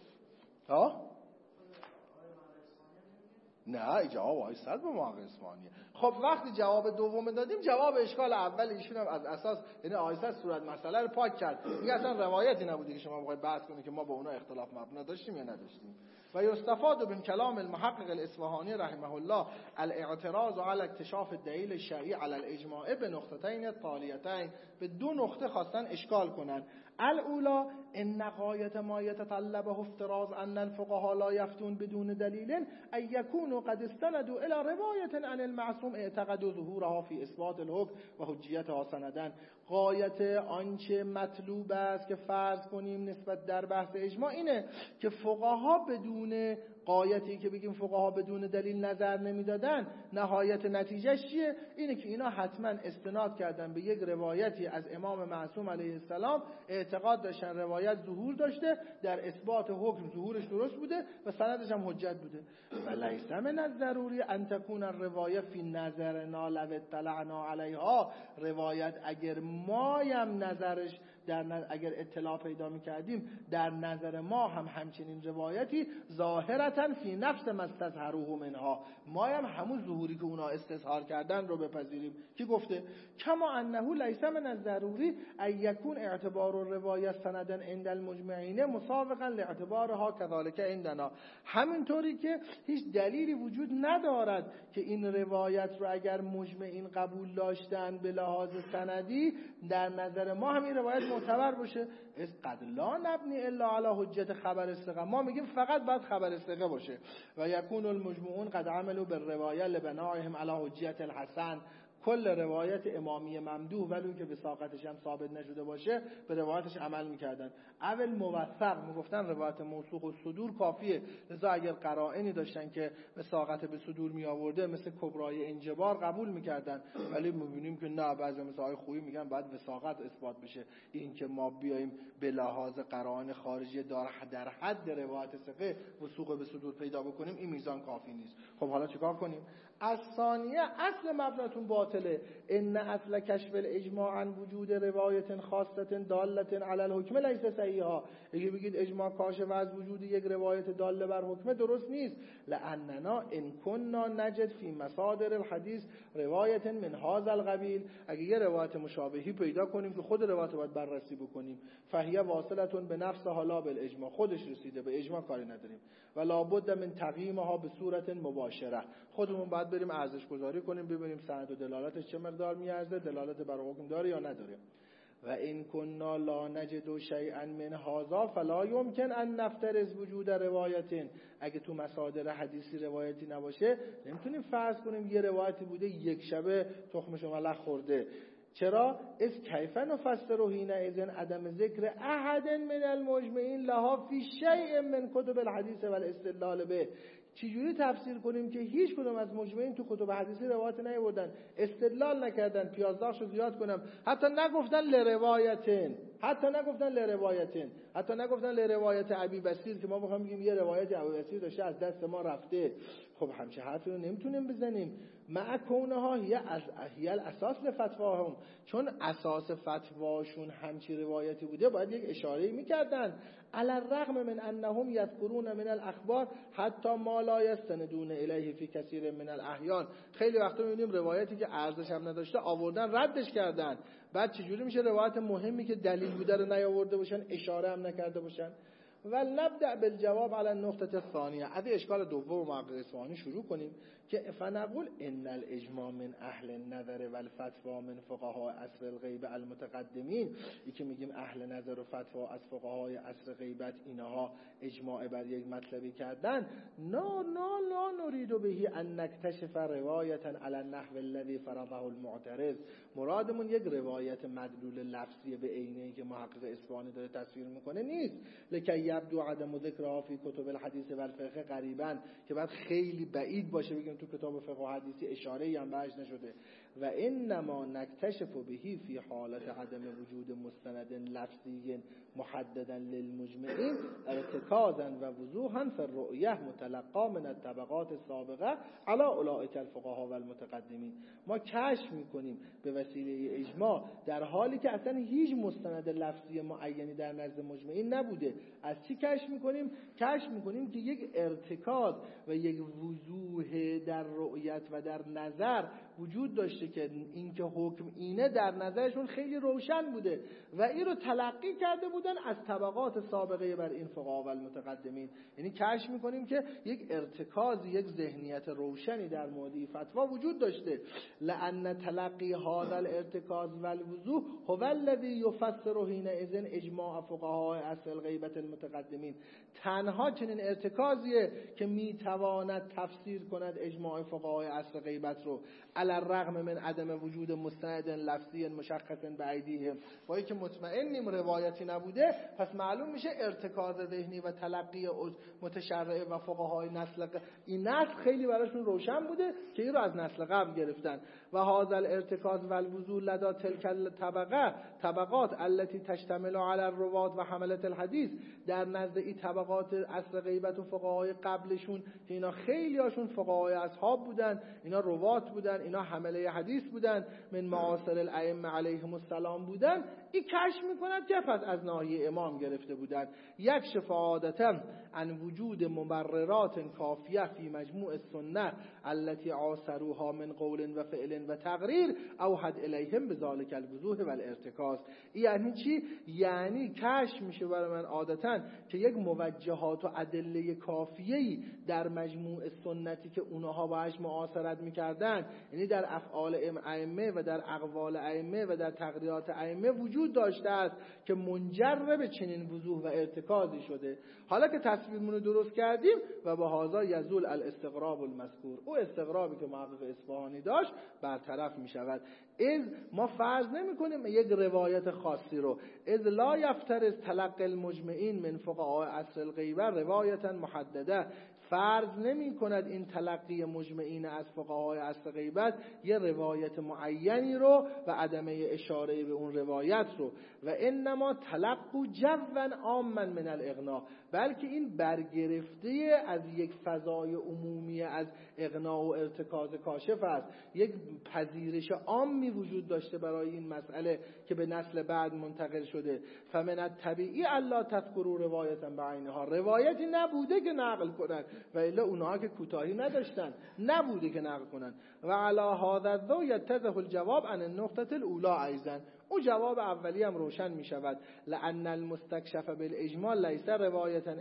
نه، جواب آقای صدر به موقع اسمانیه. خب وقتی جواب دوم دادیم، جواب اشکال اول ایشون هم از اساس، یعنی آقای صدر صورت مسئله رو پاک کرد، میگه اصلا روایتی نبوده که شما بخواید بحث کنید که ما با اونا اختلاف مبنا داشتیم یا نداشتیم. و یستفاد من کلام المحقق الاصفهانی رحمه الله الاعتراض على اکتشاف الدلیل الشرعی علی الاجماع به نقطتین تالیتین، به 2 نقطه خواستن اشکال کنن. الاولا ان غایت ما یتطلبه افتراض ان الفقهاء لا یفتون بدون دلیل ان یکونوا قد استندوا الى روایت عن المعصوم اعتقدوا ظهورها فی اثبات الحکم و حجیتها سندن. غایت آنچه مطلوب است که فرض کنیم نسبت در بحث اجماع اینه که فقها بدون غایتی که بگیم فقها بدون دلیل نظر نمیدادن، نهایت نتیجهش چیه؟ اینه که اینا حتما استناد کردن به یک روایتی از امام معصوم علیه السلام، اعتقاد داشتن روایت ظهور داشته، در اثبات حکم ظهورش درست بوده و سندش هم حجت بوده. و لیس من الضروری ان تكون الروایه فی نظرنا لو اطلعنا علیها، روایت اگر مایم نظرش اگر اطلاع پیدا می‌کردیم در نظر ما هم همچنین روایتی ظاهرتاً فی نفس ما استظهروه منها، ما هم همون ظهوری که اونا استظهار کردن رو بپذیریم. کی گفته؟ کما انه لیس من الضروری ان یکون اعتبار الروایه سندا عند المجمعین مسابقا لاعتبارها كذلك عندنا، همینطوری که هیچ دلیلی وجود ندارد که این روایت رو اگر مجمعین قبول داشتن به لحاظ سندی در نظر ما هم این روایت معتبر باشه. از قد لا نبنی الا علی حجت خبر الثقه، ما میگیم فقط باید خبر الثقه باشه. و یکون المجمعون قد عملوا بالروايه لبنائهم علی حجت الحسن، کل روایت امامی ممدوح ولی که وثاقتش هم ثابت نشده باشه به روایتش عمل میکردن. اول موثق میگفتن روایت موثوق و صدور کافیه، لذا اگر قرائنی داشتن که وثاقت به صدور می آورده مثل کبرای انجبار قبول میکردن، ولی میبینیم که نه، بعضی مثل آقای خویی میگن باید وثاقت اثبات بشه. این که ما بیایم به لحاظ قرائن خارجی در حد روایت ثقه وثوق به صدور پیدا بکنیم، این میزان کافی نیست. خب حالا چیکار کنیم؟ از ثانیه اصل مبناتون باطله. ان اصل کشف الاجماع عن وجود روایت خاصه داله علی الحکم لیس صحیحا، اگه بگید اجماع کاشف از وجود یک روایت داله بر حکم درست نیست. لاننا ان كنا نجد فی مصادر الحدیث روایت من هذا القبیل، اگه یه روایت مشابهی پیدا کنیم که خود روایت باید بررسی بکنیم، فهی واصله به نفسها لا بالاجماع، خودش رسیده به اجماع کاری نداریم. ولا بد من تقییمها به صورت مباشره، خودمون باید بریم ارزش گذاری کنیم ببینیم سند و دلالتش چه مقدار میارزه، دلالت بر حکم داره یا نداره. و این کنا لا نجد شیئا من هذا فلا يمكن ان نفترض وجود روایت، اگه تو مصادر حدیثی روایتی نباشه نمیتونیم فرض کنیم یه روایتی بوده یک شبه تخمش ملخ خورده، چرا؟ از کیف نفسر حینئذ عدم ذکر احد من المجمعین لها فی شیء من کتب الحدیث والاستدلال به. چجوری تفسیر کنیم که هیچ کدوم از مجمعین تو کتب حدیثی روایت نیاوردن، استدلال نکردن، پیازداغشو زیاد کنم، حتی نگفتن لروایت ابی بصیر که ما بخوام بگیم یه روایت ابی بصیر داشته از دست ما رفته. خب همچه حرفی رو نمیتونیم بزنیم. مع کونها هی الاساس لفتواهم، چون اساس فتواشون همچی روایتی بوده باید یک اشاره‌ای میکردن. علی الرغم من انهم یذکرون من الاخبار حتی ما لا یستندون الیه فی کثیر من الاحیان. خیلی وقتا میبینیم روایتی که ارزش هم نداشته آوردن ردش کردن. بعد چجوری میشه روایت مهمی که دلیل بوده رو نیاورده باشن، اشاره هم نکرده باشن؟ ولنبدأ بالجواب على النقطة الثانية. از اشکال دوم محقق اصفهانی شروع کنیم که فنقول ان الاجماع من اهل النظر والفتوى من فقهاء عصر الغیبه المتقدمین. یکی میگیم اهل نظر و فتوا از فقهای عصر غیبت اینها اجماع بر یک مطلبی کردن. لا نريد به ان نکتشف روایتا على النحو الذي فرضه المعترض. مرادمون یک روایت مدلول لفظی به عینی که محقق اصفهانی داره تصویر میکنه نیست. لکه یبدو عدم ذکرها فی کتب الحدیث و الفقه قریبا، که بعد خیلی بعید باشه بگیم تو کتاب فقه و حدیثی اشاره‌ای هم بهش نشده. و انما نکتشف بهی فی حالت عدم وجود مستند لفظی محددا للمجمعین ارتکازا و وضوحا فی الرؤیه متلقا من الطبقات السابقه علی اولئک الفقهاء والمتقدمین. ما کشف میکنیم به وسیله اجماع در حالی که اصلا هیچ مستند لفظی معینی در نزد مجمعین نبوده. از چی کشف میکنیم؟ کشف میکنیم که یک ارتکاز و یک وضوح در رؤیت و در نظر وجود داشته که اینکه حکم اینه در نظرشون خیلی روشن بوده و این رو تلقی کرده بودن از طبقات سابقه بر این فقها و المتقدمین. یعنی کشف میکنیم که یک ارتکاز، یک ذهنیت روشنی در مورد فتوا وجود داشته. لأن تلقی هذا الارتکاز و الوضوح هو الذی یفسر حینئذ اجماع فقهای عصر الغیبة المتقدمین. تنها چنین ارتکازیه که میتواند تفسیر کند اجماع فقهای عصر غیبت رو، علی الرغم من عدم وجود مستند لفظی مشخص بایدیهم. با اینکه مطمئنیم روایتی نبوده، پس معلوم میشه ارتکاز ذهنی و تلقی متشرع و فقهای نسل این نسل خیلی براشون روشن بوده که این رو از نسل قبل گرفتن. و هذا الارتکاز و الوضوح لدى تلك طبقات التي تشتمل على الرواة و حملة الحدیث. در نزد این طبقات عصر غیبت و فقهای قبلشون که اینا خیلی هاشون فقهای اصحاب بودن، اینا روات بودن، اینا حمله حدیث بودن، من معاصر الائمه علیهم السلام بودن، این کشف میکند که پس از ناحیه امام گرفته بودن. یک شفاعتاً عن وجود مبررات کافیه فی مجموع السنه التي عاصروها من قول و فعل و تقریر اوحد الیهم بذلک الوضوح و الارتکاز. یعنی چی؟ یعنی کشف میشه برای من عادتاً که یک موجهات و ادله کافیه‌ای در مجموع سنتی که اونها باهاش معاصرت میکردن، یعنی در افعال ائمه و در اقوال ائمه و در تقریرات ائمه وجود داشته است که منجر به چنین وضوح و ارتکازی شده. حالا که تصویرمون رو درست کردیم و به هذا یزول الاستغراب المذکور، او استغرابی که محقق اصفهانی داشت برطرف می شود. از ما فرض نمی کنیم یک روایت خاصی رو، از لا یفترض تلقی المجمعین من فقهاء عصر الغیبه روایتا محدده. فرض نمی کند این تلقی مجمعین از فقهای عصر غیبت یه روایت معینی رو و عدم اشاره به اون روایت رو. و انما تلقوا جوا عاما من الاغنا، بلکه این برگرفته از یک فضای عمومی از اغنا و ارتکاز کاشف است. یک پذیرش عامی وجود داشته برای این مسئله که به نسل بعد منتقل شده. فمن الطبیعی الا تذکروا روایتا بعینها، روایتی نبوده که نقل کنن و الا اونها که کوتاهی نداشتن نبوده که نقل کنن. و علی هذا الضوء یتضح الجواب عن النقطه الاولى ایضا. او جواب اولی هم روشن می شود. لأن المستکشف بالاجماع لیس روایتا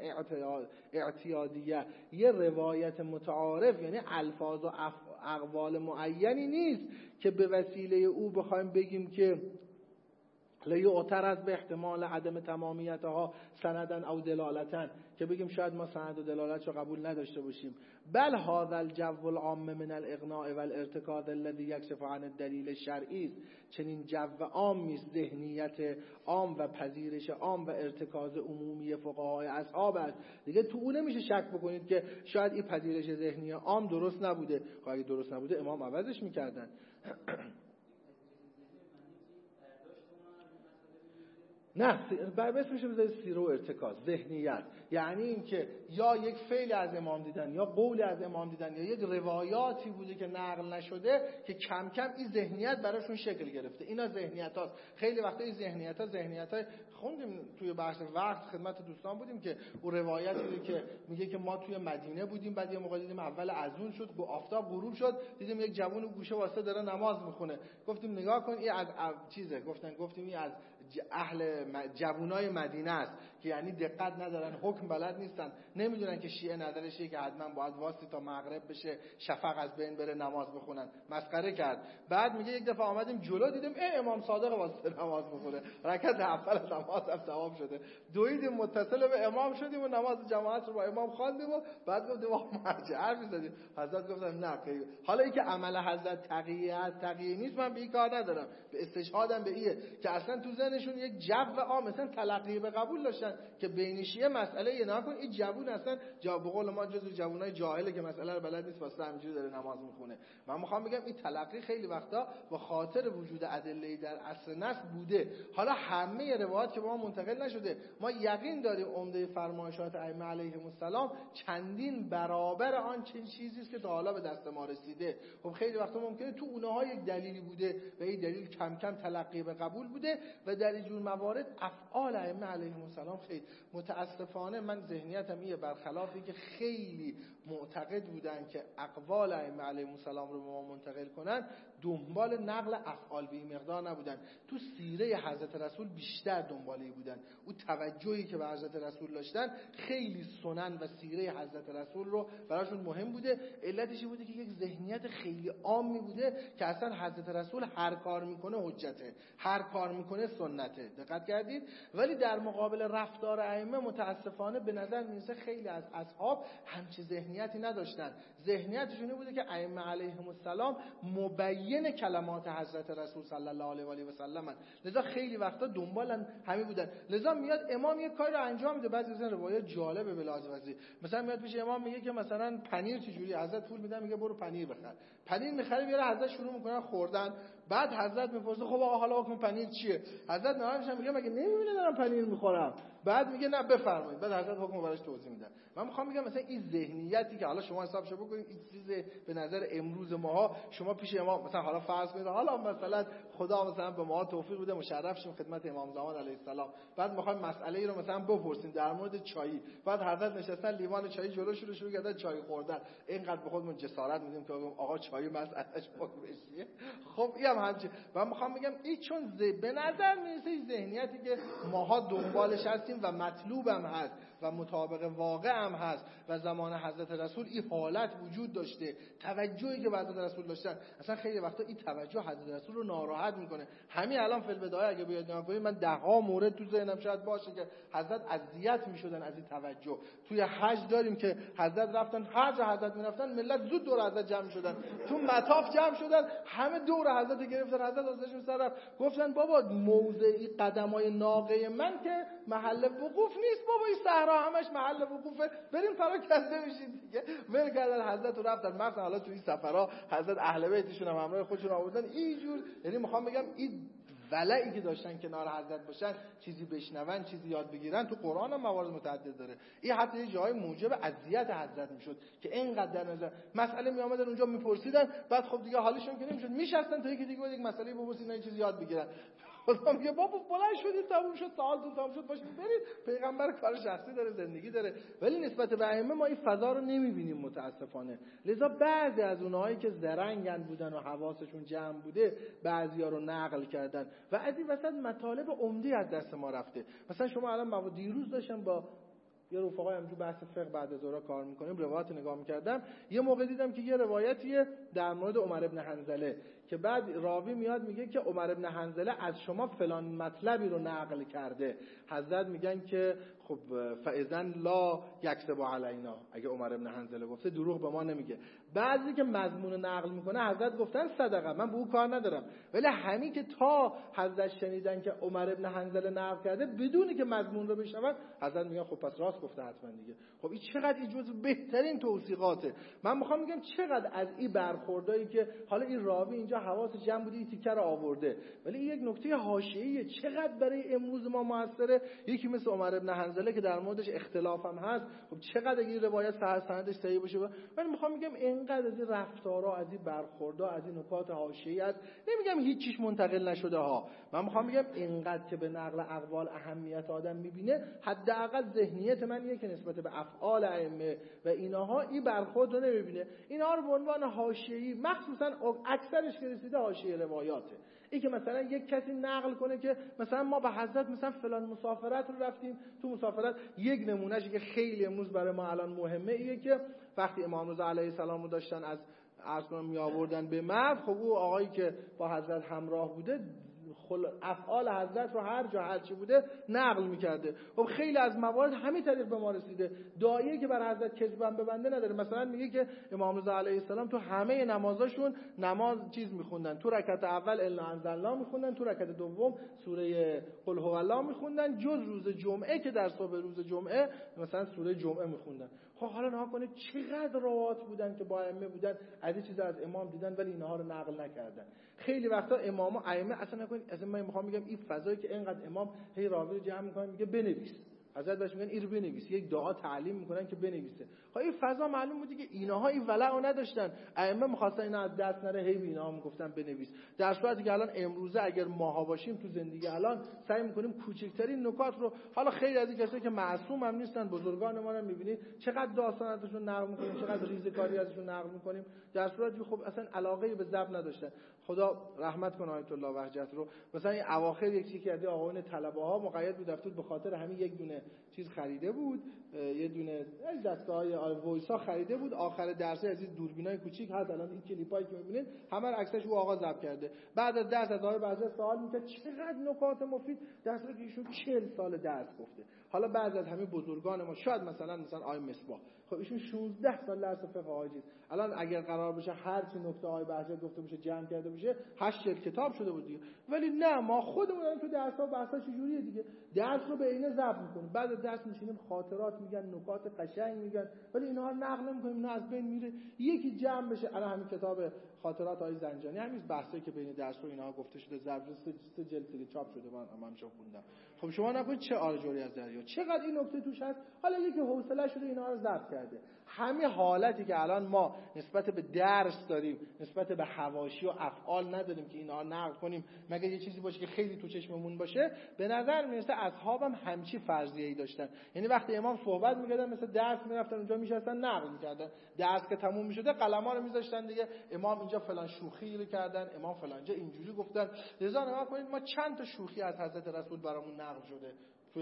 اعتیادیه، یه روایت متعارف یعنی الفاظ و اقوال معینی نیست که به وسیله او بخوایم بگیم که لیعترض به احتمال عدم تمامیتها سندن او دلالتن، که بگیم شاید ما سند و دلالت رو قبول نداشته باشیم. بل هذا الجو العام من الاغناء والارتکاز الذي يكشف عن الدلیل الشرعی، چنین جو عامی است، ذهنیت عام و پذیرش عام و ارتکاز عمومی فقهای اصحاب است. دیگه تو اون نمیشه شک بکنید که شاید این پذیرش ذهنی عام درست نبوده. اگه درست نبوده امام عوضش میکردن. نه، اسمش رو بذارید سیره و ارتکاز، ذهنیت. یعنی این که یا یک فعل از امام دیدن یا قول از امام دیدن یا یک روایاتی بوده که نقل نشده که کم کم این ذهنیت براشون شکل گرفته. اینا ذهنیت هاست. خیلی وقتا این ذهنیت های خوندیم توی بحث وقت خدمت دوستان بودیم که اون روایتی بوده که میگه که ما توی مدینه بودیم، بعد یه موقع دیدیم اول اذان شد، آفتاب غروب شد، دیدیم یک جوون گوشه واسه داره نماز میخونه. گفتیم نگاه کن این از چیزه، گفتیم این از اهل جوونای مدینه است که یعنی دقت ندارن، حکم بلد نیستن، نمیدونن که شیعه نظرشه که حتما باید واسه تا مغرب بشه شفق از بین بره نماز بخونن. مسخره کرد. بعد میگه یک دفعه آمدیم جلو دیدیم امام صادق واسه نماز بخونه، رکعت اول نماز هم تمام شده، دویدیم متصل به امام شدیم و نماز جماعت رو با امام خواندیم و بعد گفتیم مرجع حرف زدیم. حضرت گفتن نه، حالا این که عمل حضرت تقیه نیست، من به این کار ندارم، به استشهادم به ایه که اصلا تو ذهنشون یک جو عام مثلا تلقی به قبول داشتن که بین شیعه مسئله یه نکن این جوون اصلا به قول ما جزو جوونای جاهله که مسئله رو بلد نیست واسه همینجوری داره نماز میخونه. من میخوام بگم این تلقی خیلی وقتا با خاطر وجود ادله در اصل نص بوده. حالا همه روایات که با ما منتقل نشده، ما یقین داریم عمده فرمایشات ائمه علیهم السلام چندین برابر آن چیزی است که تا حالا به دست ما رسیده. خب خیلی وقتا ممکنه تو اونها یک دلیلی بوده و این دلیل کم کم تلقی به قبول بوده و در این جور موارد افعال ائمه علیهم السلام خیلی متاسفانه من ذهنیتم اینه، برخلافی که خیلی معتقد بودن که اقوال ائمه علیهم السلام رو به ما منتقل کنن، دنبال نقل افعال به این مقدار نبودن. تو سیره حضرت رسول بیشتر دنبالی بودن. اون توجهی که به حضرت رسول داشتن خیلی سنن و سیره حضرت رسول رو براشون مهم بوده. علتش بوده که یک ذهنیت خیلی عامی بوده که اصلا حضرت رسول هر کار میکنه حجته، هر کار میکنه سنته. دقت کردید؟ ولی در مقابل رفتار ائمه متاسفانه به نظر میرسه خیلی از اصحاب همچین ذهنیتی نداشتن. ذهنیتشون بوده که ائمه علیهم السلام مبین کلمات حضرت رسول صلی الله علیه و آله و سلم، لذا خیلی وقتا دنبال همین بودن. لذا میاد امام یک کاری رو انجام میده، بعضی از روایات جالبه بلازوازی، مثلا میاد پیش امام میگه که مثلا پنیر چجوری، حضرت پول میدن میگه برو پنیر بخر، پنیر میخره میاره، حضرت شروع میکنن خوردن. بعد حضرت میپرسه خب آقا حالا حکم پنیر چیه؟ حضرت نهایتش میگه مگه نمیبینه دارم پنیر میخورم؟ بعد میگه نه بفرمایید. بعد حضرت حکم براش توضیح میدن. من میخوام بگم مثلا این ذهنیتی که حالا شما حسابشو بکنید، این چیز به نظر امروز ماها، شما پیش امام مثلا حالا فرض کنید حالا مثلا خدا مثلا به ما توفیق بده مشرف شیم خدمت امام زمان علیه السلام، بعد میخوایم مسئله ای رو مثلا بپرسیم در مورد چایی، بعد حضرت نشستن لیوان چای جلوش رو شروع کردن چای خوردن، اینقدر به خودمون جسارت میدیم که آقا چای مسئلهش حکمش. خب اینم همچین. من میخوام بگم این چون به نظر میرسه ذهنیتی که ماها دنبالش هستیم و مطلوبم هست و مطابق واقع هم هست و زمان حضرت رسول این حالت وجود داشته، توجهی که به حضرت رسول داشتن، اصلا خیلی وقتا این توجه حضرت رسول رو ناراحت میکنه. همین الان فی البدایه اگه بیاد نگاه کنید، من ده‌ها مورد تو ذهنم شاید باشه که حضرت اذیت میشدن از این توجه. توی حج داریم که حضرت رفتن، هر جا حضرت میرفتن ملت زود دور حضرت جمع شدن، تو مطاف جمع شدن، همه دور حضرت گرفتن، حضرت ازشون سر رفت، گفتن بابا موضعی قدمای ناقه من که محل وقوف نیست بابا، این صحرا همش محل وقوفه، بریم پراکنده میشید دیگه. ول کردن حضرت رو رفتن. مثلا حالا تو این سفرها حضرت اهل بیتشون هم همراه خودشون آوردن اینجور. یعنی میخوام بگم این ولعی که داشتن کنار حضرت باشن، چیزی بشنون، چیزی یاد بگیرن، تو قرآن هم موارد متعدد داره. این حتی یه جای موجب اذیت حضرت میشد که اینقدر در نظر مسئله می اومدن اونجا میپرسیدن، بعد خب دیگه حالشون که نمیشد، میشستن تا یکی دیگه بود یک مسئله بپرسیدن، یه چیزی یاد بگیرن. خدا میگه بابا بلند شدید تموم شد، سوالتون تموم شد، باشید برید. پیغمبر کار شخصی داره، زندگی داره. ولی نسبت به ائمه ما این فضا رو نمیبینیم متاسفانه. لذا بعضی از اونهایی که زرنگن بودن و حواسشون جمع بوده، بعضیا رو نقل کردن و از این وسط مطالب عمده از دست ما رفته. مثلا شما الان دیروز داشتم با یه رفقای همجور بحث فقه بعد از ظهر کار میکنیم، روایت نگاه میکردم، یه موقع دیدم که یه روایتیه در مورد عمر ابن حنظله که بعد راوی میاد میگه که عمر ابن حنظله از شما فلان مطلبی رو نقل کرده. حضرت میگن که خب فاذن لا یکذب علینا، اگه عمر ابن حنظله گفته دروغ به ما نمیگه. بعضی که مضمون نقل میکنه حضرت گفتن صدقه، من به اون کار ندارم، ولی همین که تا حضرت شنیدن که عمر ابن حنظله نقل کرده بدونی که مضمون رو بشنون، حضرت میگن خب پس راست گفته حتما دیگه. خب این چقدر این جزو بهترین توصیقاته. من میخوام بگم چقدر از این برخوردایی که حالا این راوی اینجا حواس جمع بوده این تیکه رو آورده، ولی این یک نکته حاشیه‌ایه چقدر برای امروز ما موثره. یکی مثل عمر ابن حنظله که در موردش اختلاف هم هست، خب چقدر این روایت سندش صحیح باشه. ولی میخوام بگم اینقدر از این رفتارها، از این برخوردها، از این نکات حاشیه‌ای هست. نمیگم هیچ چیز منتقل نشده ها، من میخوام بگم اینقدر که به نقل اقوال اهمیت آدم میبینه، حداقل ذهنیت من اینه که نسبت به افعال ائمه و اینها این برخورد رو نمیبینه. اینها رو به عنوان حاشیه‌ای، مخصوصا اکثرش که رسیده حاشیه روایاته. این که مثلا یک کسی نقل کنه که مثلا ما به حضرت مثلا فلان مسافرت رو رفتیم، تو مسافرت یک نمونهش که خیلی امروز برای ما الان مهمه اینه که وقتی امام رضا علیه السلام رو داشتن از عرض می آوردن به مرو، خب او آقایی که با حضرت همراه بوده افعال حضرت رو هر جا هر چی بوده نقل میکرده. خب خیلی از موارد همین طریق به ما رسیده. داعیه که بر حضرت کذبن ببنده نداره. مثلا میگه که امام رضا علیه السلام تو همه نمازاشون نماز چیز میخوندن، تو رکعت اول الا انزلنا میخوندن، تو رکعت دوم سوره قل هو الله میخوندن، جز روز جمعه که در صبح روز جمعه مثلا سوره جمعه میخوندن. خب حالا نها کنه چقدر روایات بودن که با ائمه بودن از این چیزا از امام دیدن ولی اینها رو نقل نکردن. خیلی وقتا اماما ائمه اصلا نکنید، اصلا من میخوام بگم این فضایی که اینقدر امام هی راوی رو جمع میکنه میگه بنویس، حضرت بهش میگن این رو بنویس، یک دعا تعلیم میکنن که بنویسه. خب این فضا معلوم بود که اینها این ولع نداشتن، ائمه می‌خواستن اینا از دست نره، هی به اینا میگفتن بنویس. در صورتی که الان امروزه اگر ماها باشیم تو زندگی الان سعی میکنیم کوچکترین نکات رو، حالا خیلی از این کسایی که معصوم هم نیستن، بزرگان ما رو میبینید چقدر داستان ازشون نقل میکنیم، چقدر ریزه‌کاری ازشون نقل میکنیم، در صورتی که خب اصلا علاقه به ضبط نداشتن. خدا رحمت کنه آیت الله وحجت رو. مثلا این اواخر یکی که از آقایون طلبه ها مقید بود رفت به خاطر همین یک دونه چیز خریده بود، یه دونه از دستگاه‌های وایسا خریده بود، آخر درس از این دوربینای کوچیک هست، الان این کلیپایی که می‌بینید همه رو عکسش او آقا ضبط کرده. بعد از درس از آقای بعضی سوال می‌کرد چقدر نکات مفید، در حالی که ایشون 40 سال درس گفته. حالا بعضی از همین بزرگان ما شاید مثلا آقای مصباح، خب ایشون 16 سال درس فقه حاجی، الان اگر قرار بشه هر چی نکته های بحث گفته بشه جمع کرده بشه 8 جلد کتاب شده بود دیگه. ولی نه، ما خودمون تو درس‌ها بحثا چجوریه دیگه، درس رو به عینه ضبط می‌کنیم، بعد درس میشینیم خاطرات میگن، نکات قشنگ میگن، ولی اینها رو نقل نمی‌کنیم، اینا از بین میره. یکی جمع بشه، الان همین کتاب خاطرات آقای زنجانی همین بحثایی که بین درس و اینها گفته شده ضبط 3 جلد چاپ شده، من همش خوندم. خب شما نکنید چه آجوری از دریا، چقدر این نکته توش هست. حالا یکی حوصله شده اینها رو ضبط کرده. همه حالتی که الان ما نسبت به درس داریم، نسبت به حواشی و افعال نداریم که اینها نقل کنیم، مگه یه چیزی باشه که خیلی تو چشممون باشه. به نظر میرسه اصحابم همچی فرضیه‌ای داشتن، یعنی وقتی امام صحبت می‌کردن مثل درس می‌رفتن اونجا میشستن نقل می‌کردن، درس که تموم می‌شده قلم‌ها رو می‌ذاشتن دیگه، امام اینجا فلان شوخی رو کردن، امام فلان جا اینجوری گفتن. لذا نگاه کنید ما چند تا شوخی از حضرت رسول برامون نقل شده،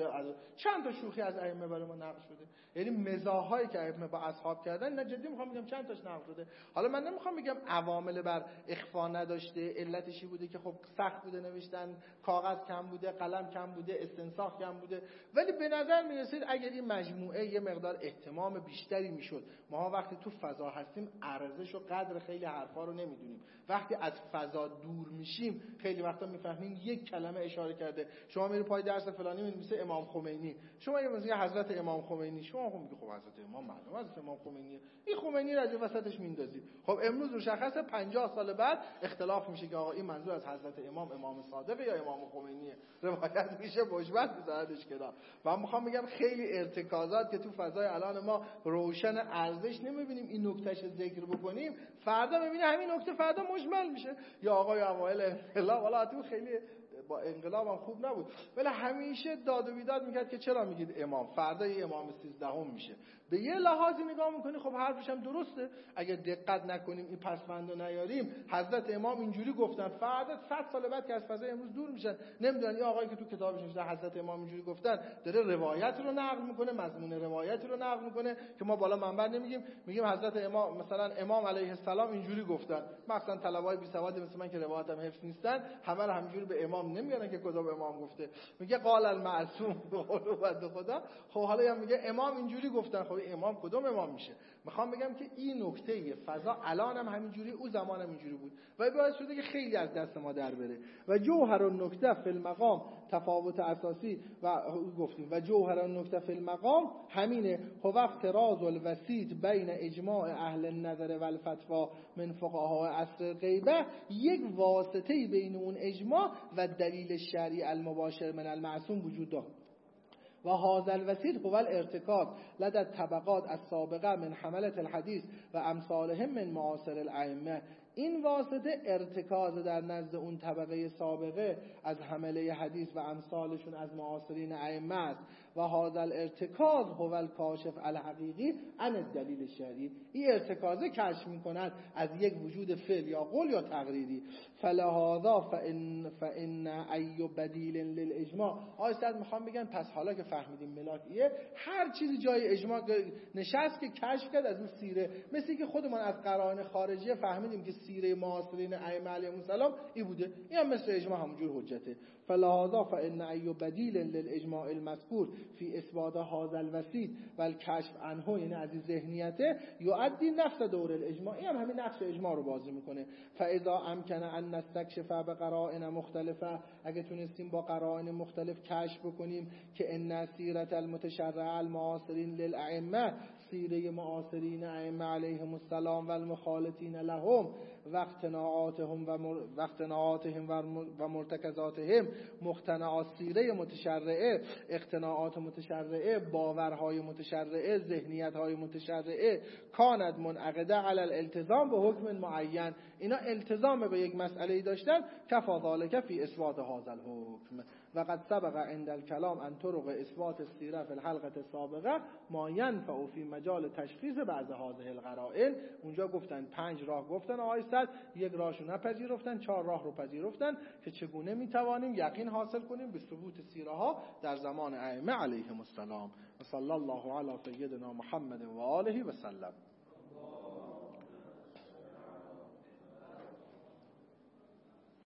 چند تا شوخی از ائمه برای ما نقل شده، یعنی مزاحایی که ائمه با اصحاب کردن. نه جدی میخوام بگم چند تاش نقل شده. حالا من نمیخوام بگم عوامل بر اخفا نداشته، علتشی بوده که خب سخت بوده نوشتن، کاغذ کم بوده، قلم کم بوده، استنساخ کم بوده، ولی به نظر میرسید اگر این مجموعه یه مقدار اهتمام بیشتری میشد. ما وقتی تو فضا هستیم ارزش و قدر خیلی حرفا رو نمیدونیم، وقتی از فضا دور میشیم خیلی وقتا میفهمیم یک کلمه اشاره کرده. شما میری پای درس فلانی می‌نویسه امام خمینی، شما میگه حضرت امام خمینی، شما میگه خب حضرت امام معلومه حضرت امام خمینیه، این خمینی رو از وسطش میندازید. خب امروز مشخصه 50 سال بعد اختلاف میشه که آقا این منظور از حضرت امام صادق یا امام خمینیه، روایت میشه مجمل میذاردش کنار. من میخوام بگم خیلی ارتکازات که تو فضای الان ما روشن ارزش نمیبینیم، این نکتهش ذکر بکنیم، فردا میبینی همین نکته فردا مجمل میشه. یا آقای اوایل انقلاب، والا تو خیلی با انقلاب هم خوب نبود، ولی همیشه داد و بیداد میکرد که چرا میگید امام، فردا امام 13 میشه. به یه لحاظی نگاه میکنی خب حرفش هم درسته. اگه دقت نکنیم این پسوندو نیاریم، حضرت امام اینجوری گفتن، فردا 100 سال بعد که از فضای امروز دور میشن نمیدونن این آقایی که تو کتابش نوشته حضرت امام اینجوری گفتن داره روایت رو نقل میکنه، مضمون روایت رو نقل میکنه که ما بالا منبر نمیگیم، میگیم حضرت امام مثلا امام علیه السلام اینجوری گفتن. مثلا طلبای بی سواد مثل من که روایتم حفظ نیستن همه رو همینجوری به امام نمیگن که کدام امام گفته. میگه قال المعصوم به قول و خدا. خب حالا هم میگه امام اینجوری گفتن. خب امام کدوم امام میشه؟ میخوام بگم که این نکته فضا الان هم همینجوری، او زمان هم اینجوری بود و باعث شده که خیلی از دست ما در بره. و جوهر النکته فی المقام، تفاوت اساسی و گفتیم و جوهر النکته فی المقام همینه، هو افتراض الوسیط بین اجماع اهل النظر و الفتوا من فقهاء عصر غیبه، یک واسطه بین اون اجماع و دلیل شرعی المباشر من المعصوم وجود دارد. و هذا الوسیط هو الارتکاز لدى الطبقات السابقه من حملة الحدیث و امثالهم من معاصر الائمه. این واسطه ارتکاز در نزد اون طبقه سابقه از حمله حدیث و امثالشون از معاصرین ائمه است. و هذا الارتکاز هو الکاشف الحقیقی عن الدلیل شرعی. این ارتکازه کشف میکند از یک وجود فعل یا قول یا تقریری. فلهذا فان ای بدیل للاجماع. آیستاد میخوام بگن پس حالا که فهمیدیم ملاکیه، هر چیزی جای اجماع نشست که کشف کرد از اون سیره، مثل که خودمان از قرائن خارجیه فهمیدیم که سیره معاصرین ائمه علیهم السلام این بوده، این هم مثل اجماع همونجور حجته. فلهذا فان ای بدیل للاجماع المذکور فی اثبات هذا الوسیط و الکشف عنه، یعنی از این ذهنیته یؤدی نفس دور الاجماع، این هم همین نقش اجماع رو بازی میکنه. فاذا امکن ان نستکشف بقرائن مختلفه، اگه تونستیم با قرائن مختلف کشف بکنیم که ان سیرت المتشرع المعاصرین للائمه، سیره معاصرین ائمه علیهم السلام و المخالطین لهم و اقتناعاتهم و مرتکزاتهم، مقتنعات سیره متشرعه، اقتناعات متشرعه، باورهای متشرعه، ذهنیت‌های متشرعه، کانت منعقده علی الالتزام به حکم معین، اینا التزام به یک مسئله داشتن، کفا ذلک فی اثبات هذا الحکم. و قد سبق عند الكلام ان طرق اثبات السیره فی الحلقه السابقه ما ينفع فی مجال تشخیص بعض هذه القرائن. اونجا گفتن 5 راه گفتن آیستاد، یک راهشو نپذیرفتن، 4 راه رو پذیرفتن که چگونه میتوانیم یقین حاصل کنیم به ثبوت سیره ها در زمان ائمه علیهم السلام. و صلی الله علی سیدنا محمد و آله و سلم.